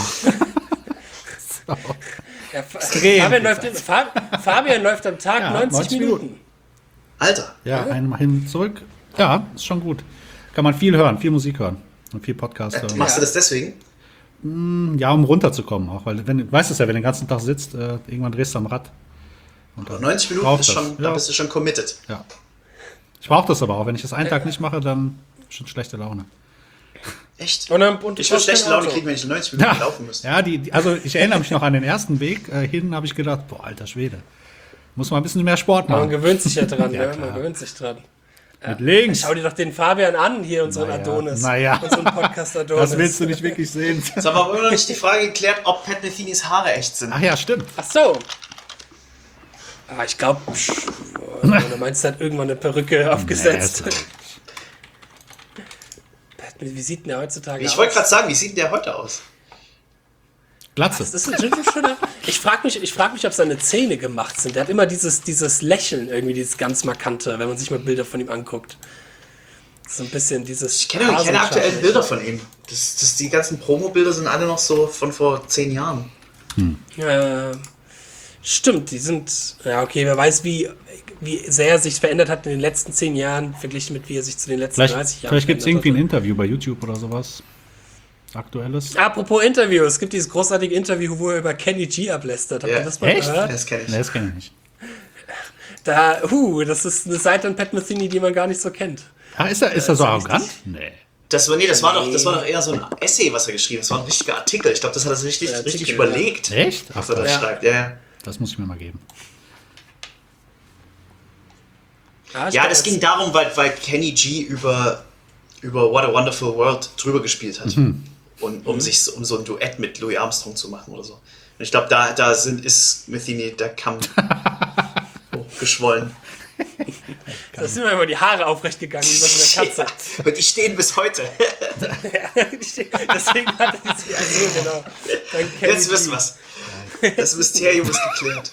Ja, Extrem Fabian läuft am Tag Ja, 90 Minuten. Alter. Ja, einmal hin, zurück. Ja, ist schon gut. Kann man viel hören, viel Musik hören. Und viel Podcast hören. Machst du das deswegen? Ja, um runterzukommen auch. Weil, weißt du es ja, wenn du den ganzen Tag sitzt, irgendwann drehst du am Rad. Und dann 90 Minuten braucht ist das. schon, da Ja. bist du schon committed. Ja. Ich brauche das aber auch. Wenn ich das einen Tag nicht mache, dann schon schlechte Laune. Echt? Und Ich würde schlechte Laune Auto. kriegen, wenn ich 90 Minuten laufen müsste. Ja, also ich erinnere mich noch an den ersten Weg. Hin habe ich gedacht, boah, alter Schwede. Muss mal ein bisschen mehr Sport Man machen. gewöhnt sich ja dran, Ja, ja, klar. man gewöhnt sich dran. Mit links. Schau dir doch den Fabian an, hier unseren Naja, Adonis. naja. Unseren Podcast Adonis. Das willst du nicht wirklich sehen. Jetzt haben wir aber immer noch nicht die Frage geklärt, ob Pat Methenys Haare echt sind. Ach ja, stimmt. Ach so. Ich glaube, du meinst, er hat irgendwann eine Perücke aufgesetzt. Nee, Wie sieht denn der heutzutage aus? Ich wollte gerade sagen, wie sieht denn der heute aus? Glatze. Das ist ein schöner. Ich frage mich, ob seine Zähne gemacht sind. Der hat immer dieses Lächeln, irgendwie dieses ganz markante, wenn man sich mal Bilder von ihm anguckt. So ein bisschen dieses. Ich kenne keine aktuellen Bilder von ihm. Die ganzen Promo-Bilder sind alle noch so von vor 10 Jahren. Stimmt, die sind. Ja, okay, wer weiß, wie sehr er sich verändert hat in den letzten 10 Jahren, verglichen mit wie er sich zu den letzten 30 Jahren Vielleicht gibt es verändert irgendwie ein hat. Interview bei YouTube oder sowas. Aktuelles. Apropos Interview, es gibt dieses großartige Interview, wo er über Kenny G ablästert. Habt Ja. ihr das mal Echt? gehört? Das kenne ich. Nee, das kenne ich nicht. Das ist eine Seite an Pat Metheny, die man gar nicht so kennt. Ah, ist er so arrogant? Nee. Das war doch eher so ein Essay, was er geschrieben hat. Das war ein richtiger Artikel. Ich glaube, das hat er sich richtig Artikel, überlegt, Echt? Ach, was er da Ja. schreibt. Ja. das muss ich mir mal geben. Ja, das ging darum, weil Kenny G über What a Wonderful World drüber gespielt hat. Und um so ein Duett mit Louis Armstrong zu machen oder so. Und ich glaube, ist Metheny der Kamm hochgeschwollen. Da sind mir immer die Haare aufrecht gegangen, wie bei so einer Katze. Und die stehen bis heute. Deswegen hat er die also genau. Dann Kenny Jetzt wissen G. wir's. Das Mysterium ist geklärt.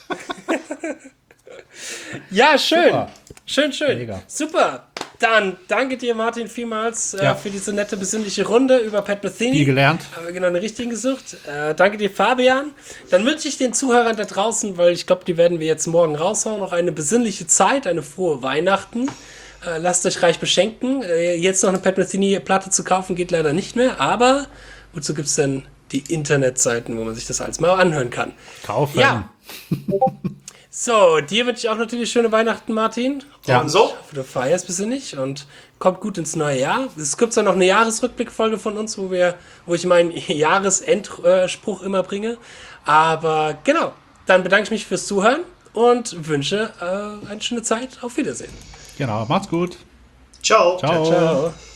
Ja, schön. Super. Schön. Mega. Super. Dann danke dir, Martin, vielmals Ja. für diese nette, besinnliche Runde über Pat Metheny. Viel gelernt. Haben wir genau einen richtigen gesucht. Danke dir, Fabian. Dann wünsche ich den Zuhörern da draußen, weil ich glaube, die werden wir jetzt morgen raushauen, noch eine besinnliche Zeit, eine frohe Weihnachten. Lasst euch reich beschenken. Jetzt noch eine Pat Metheny-Platte zu kaufen, geht leider nicht mehr. Aber wozu gibt es denn die Internetseiten, wo man sich das alles mal anhören kann? Kaufen. Ja. So, dir wünsche ich auch natürlich schöne Weihnachten, Martin. Ja. Und so? Du feierst besinnlich und kommt gut ins neue Jahr. Es gibt ja noch eine Jahresrückblickfolge von uns, wo ich meinen Jahresendspruch immer bringe. Aber genau, dann bedanke ich mich fürs Zuhören und wünsche eine schöne Zeit. Auf Wiedersehen. Genau, macht's gut. Ciao. Ciao. Ciao.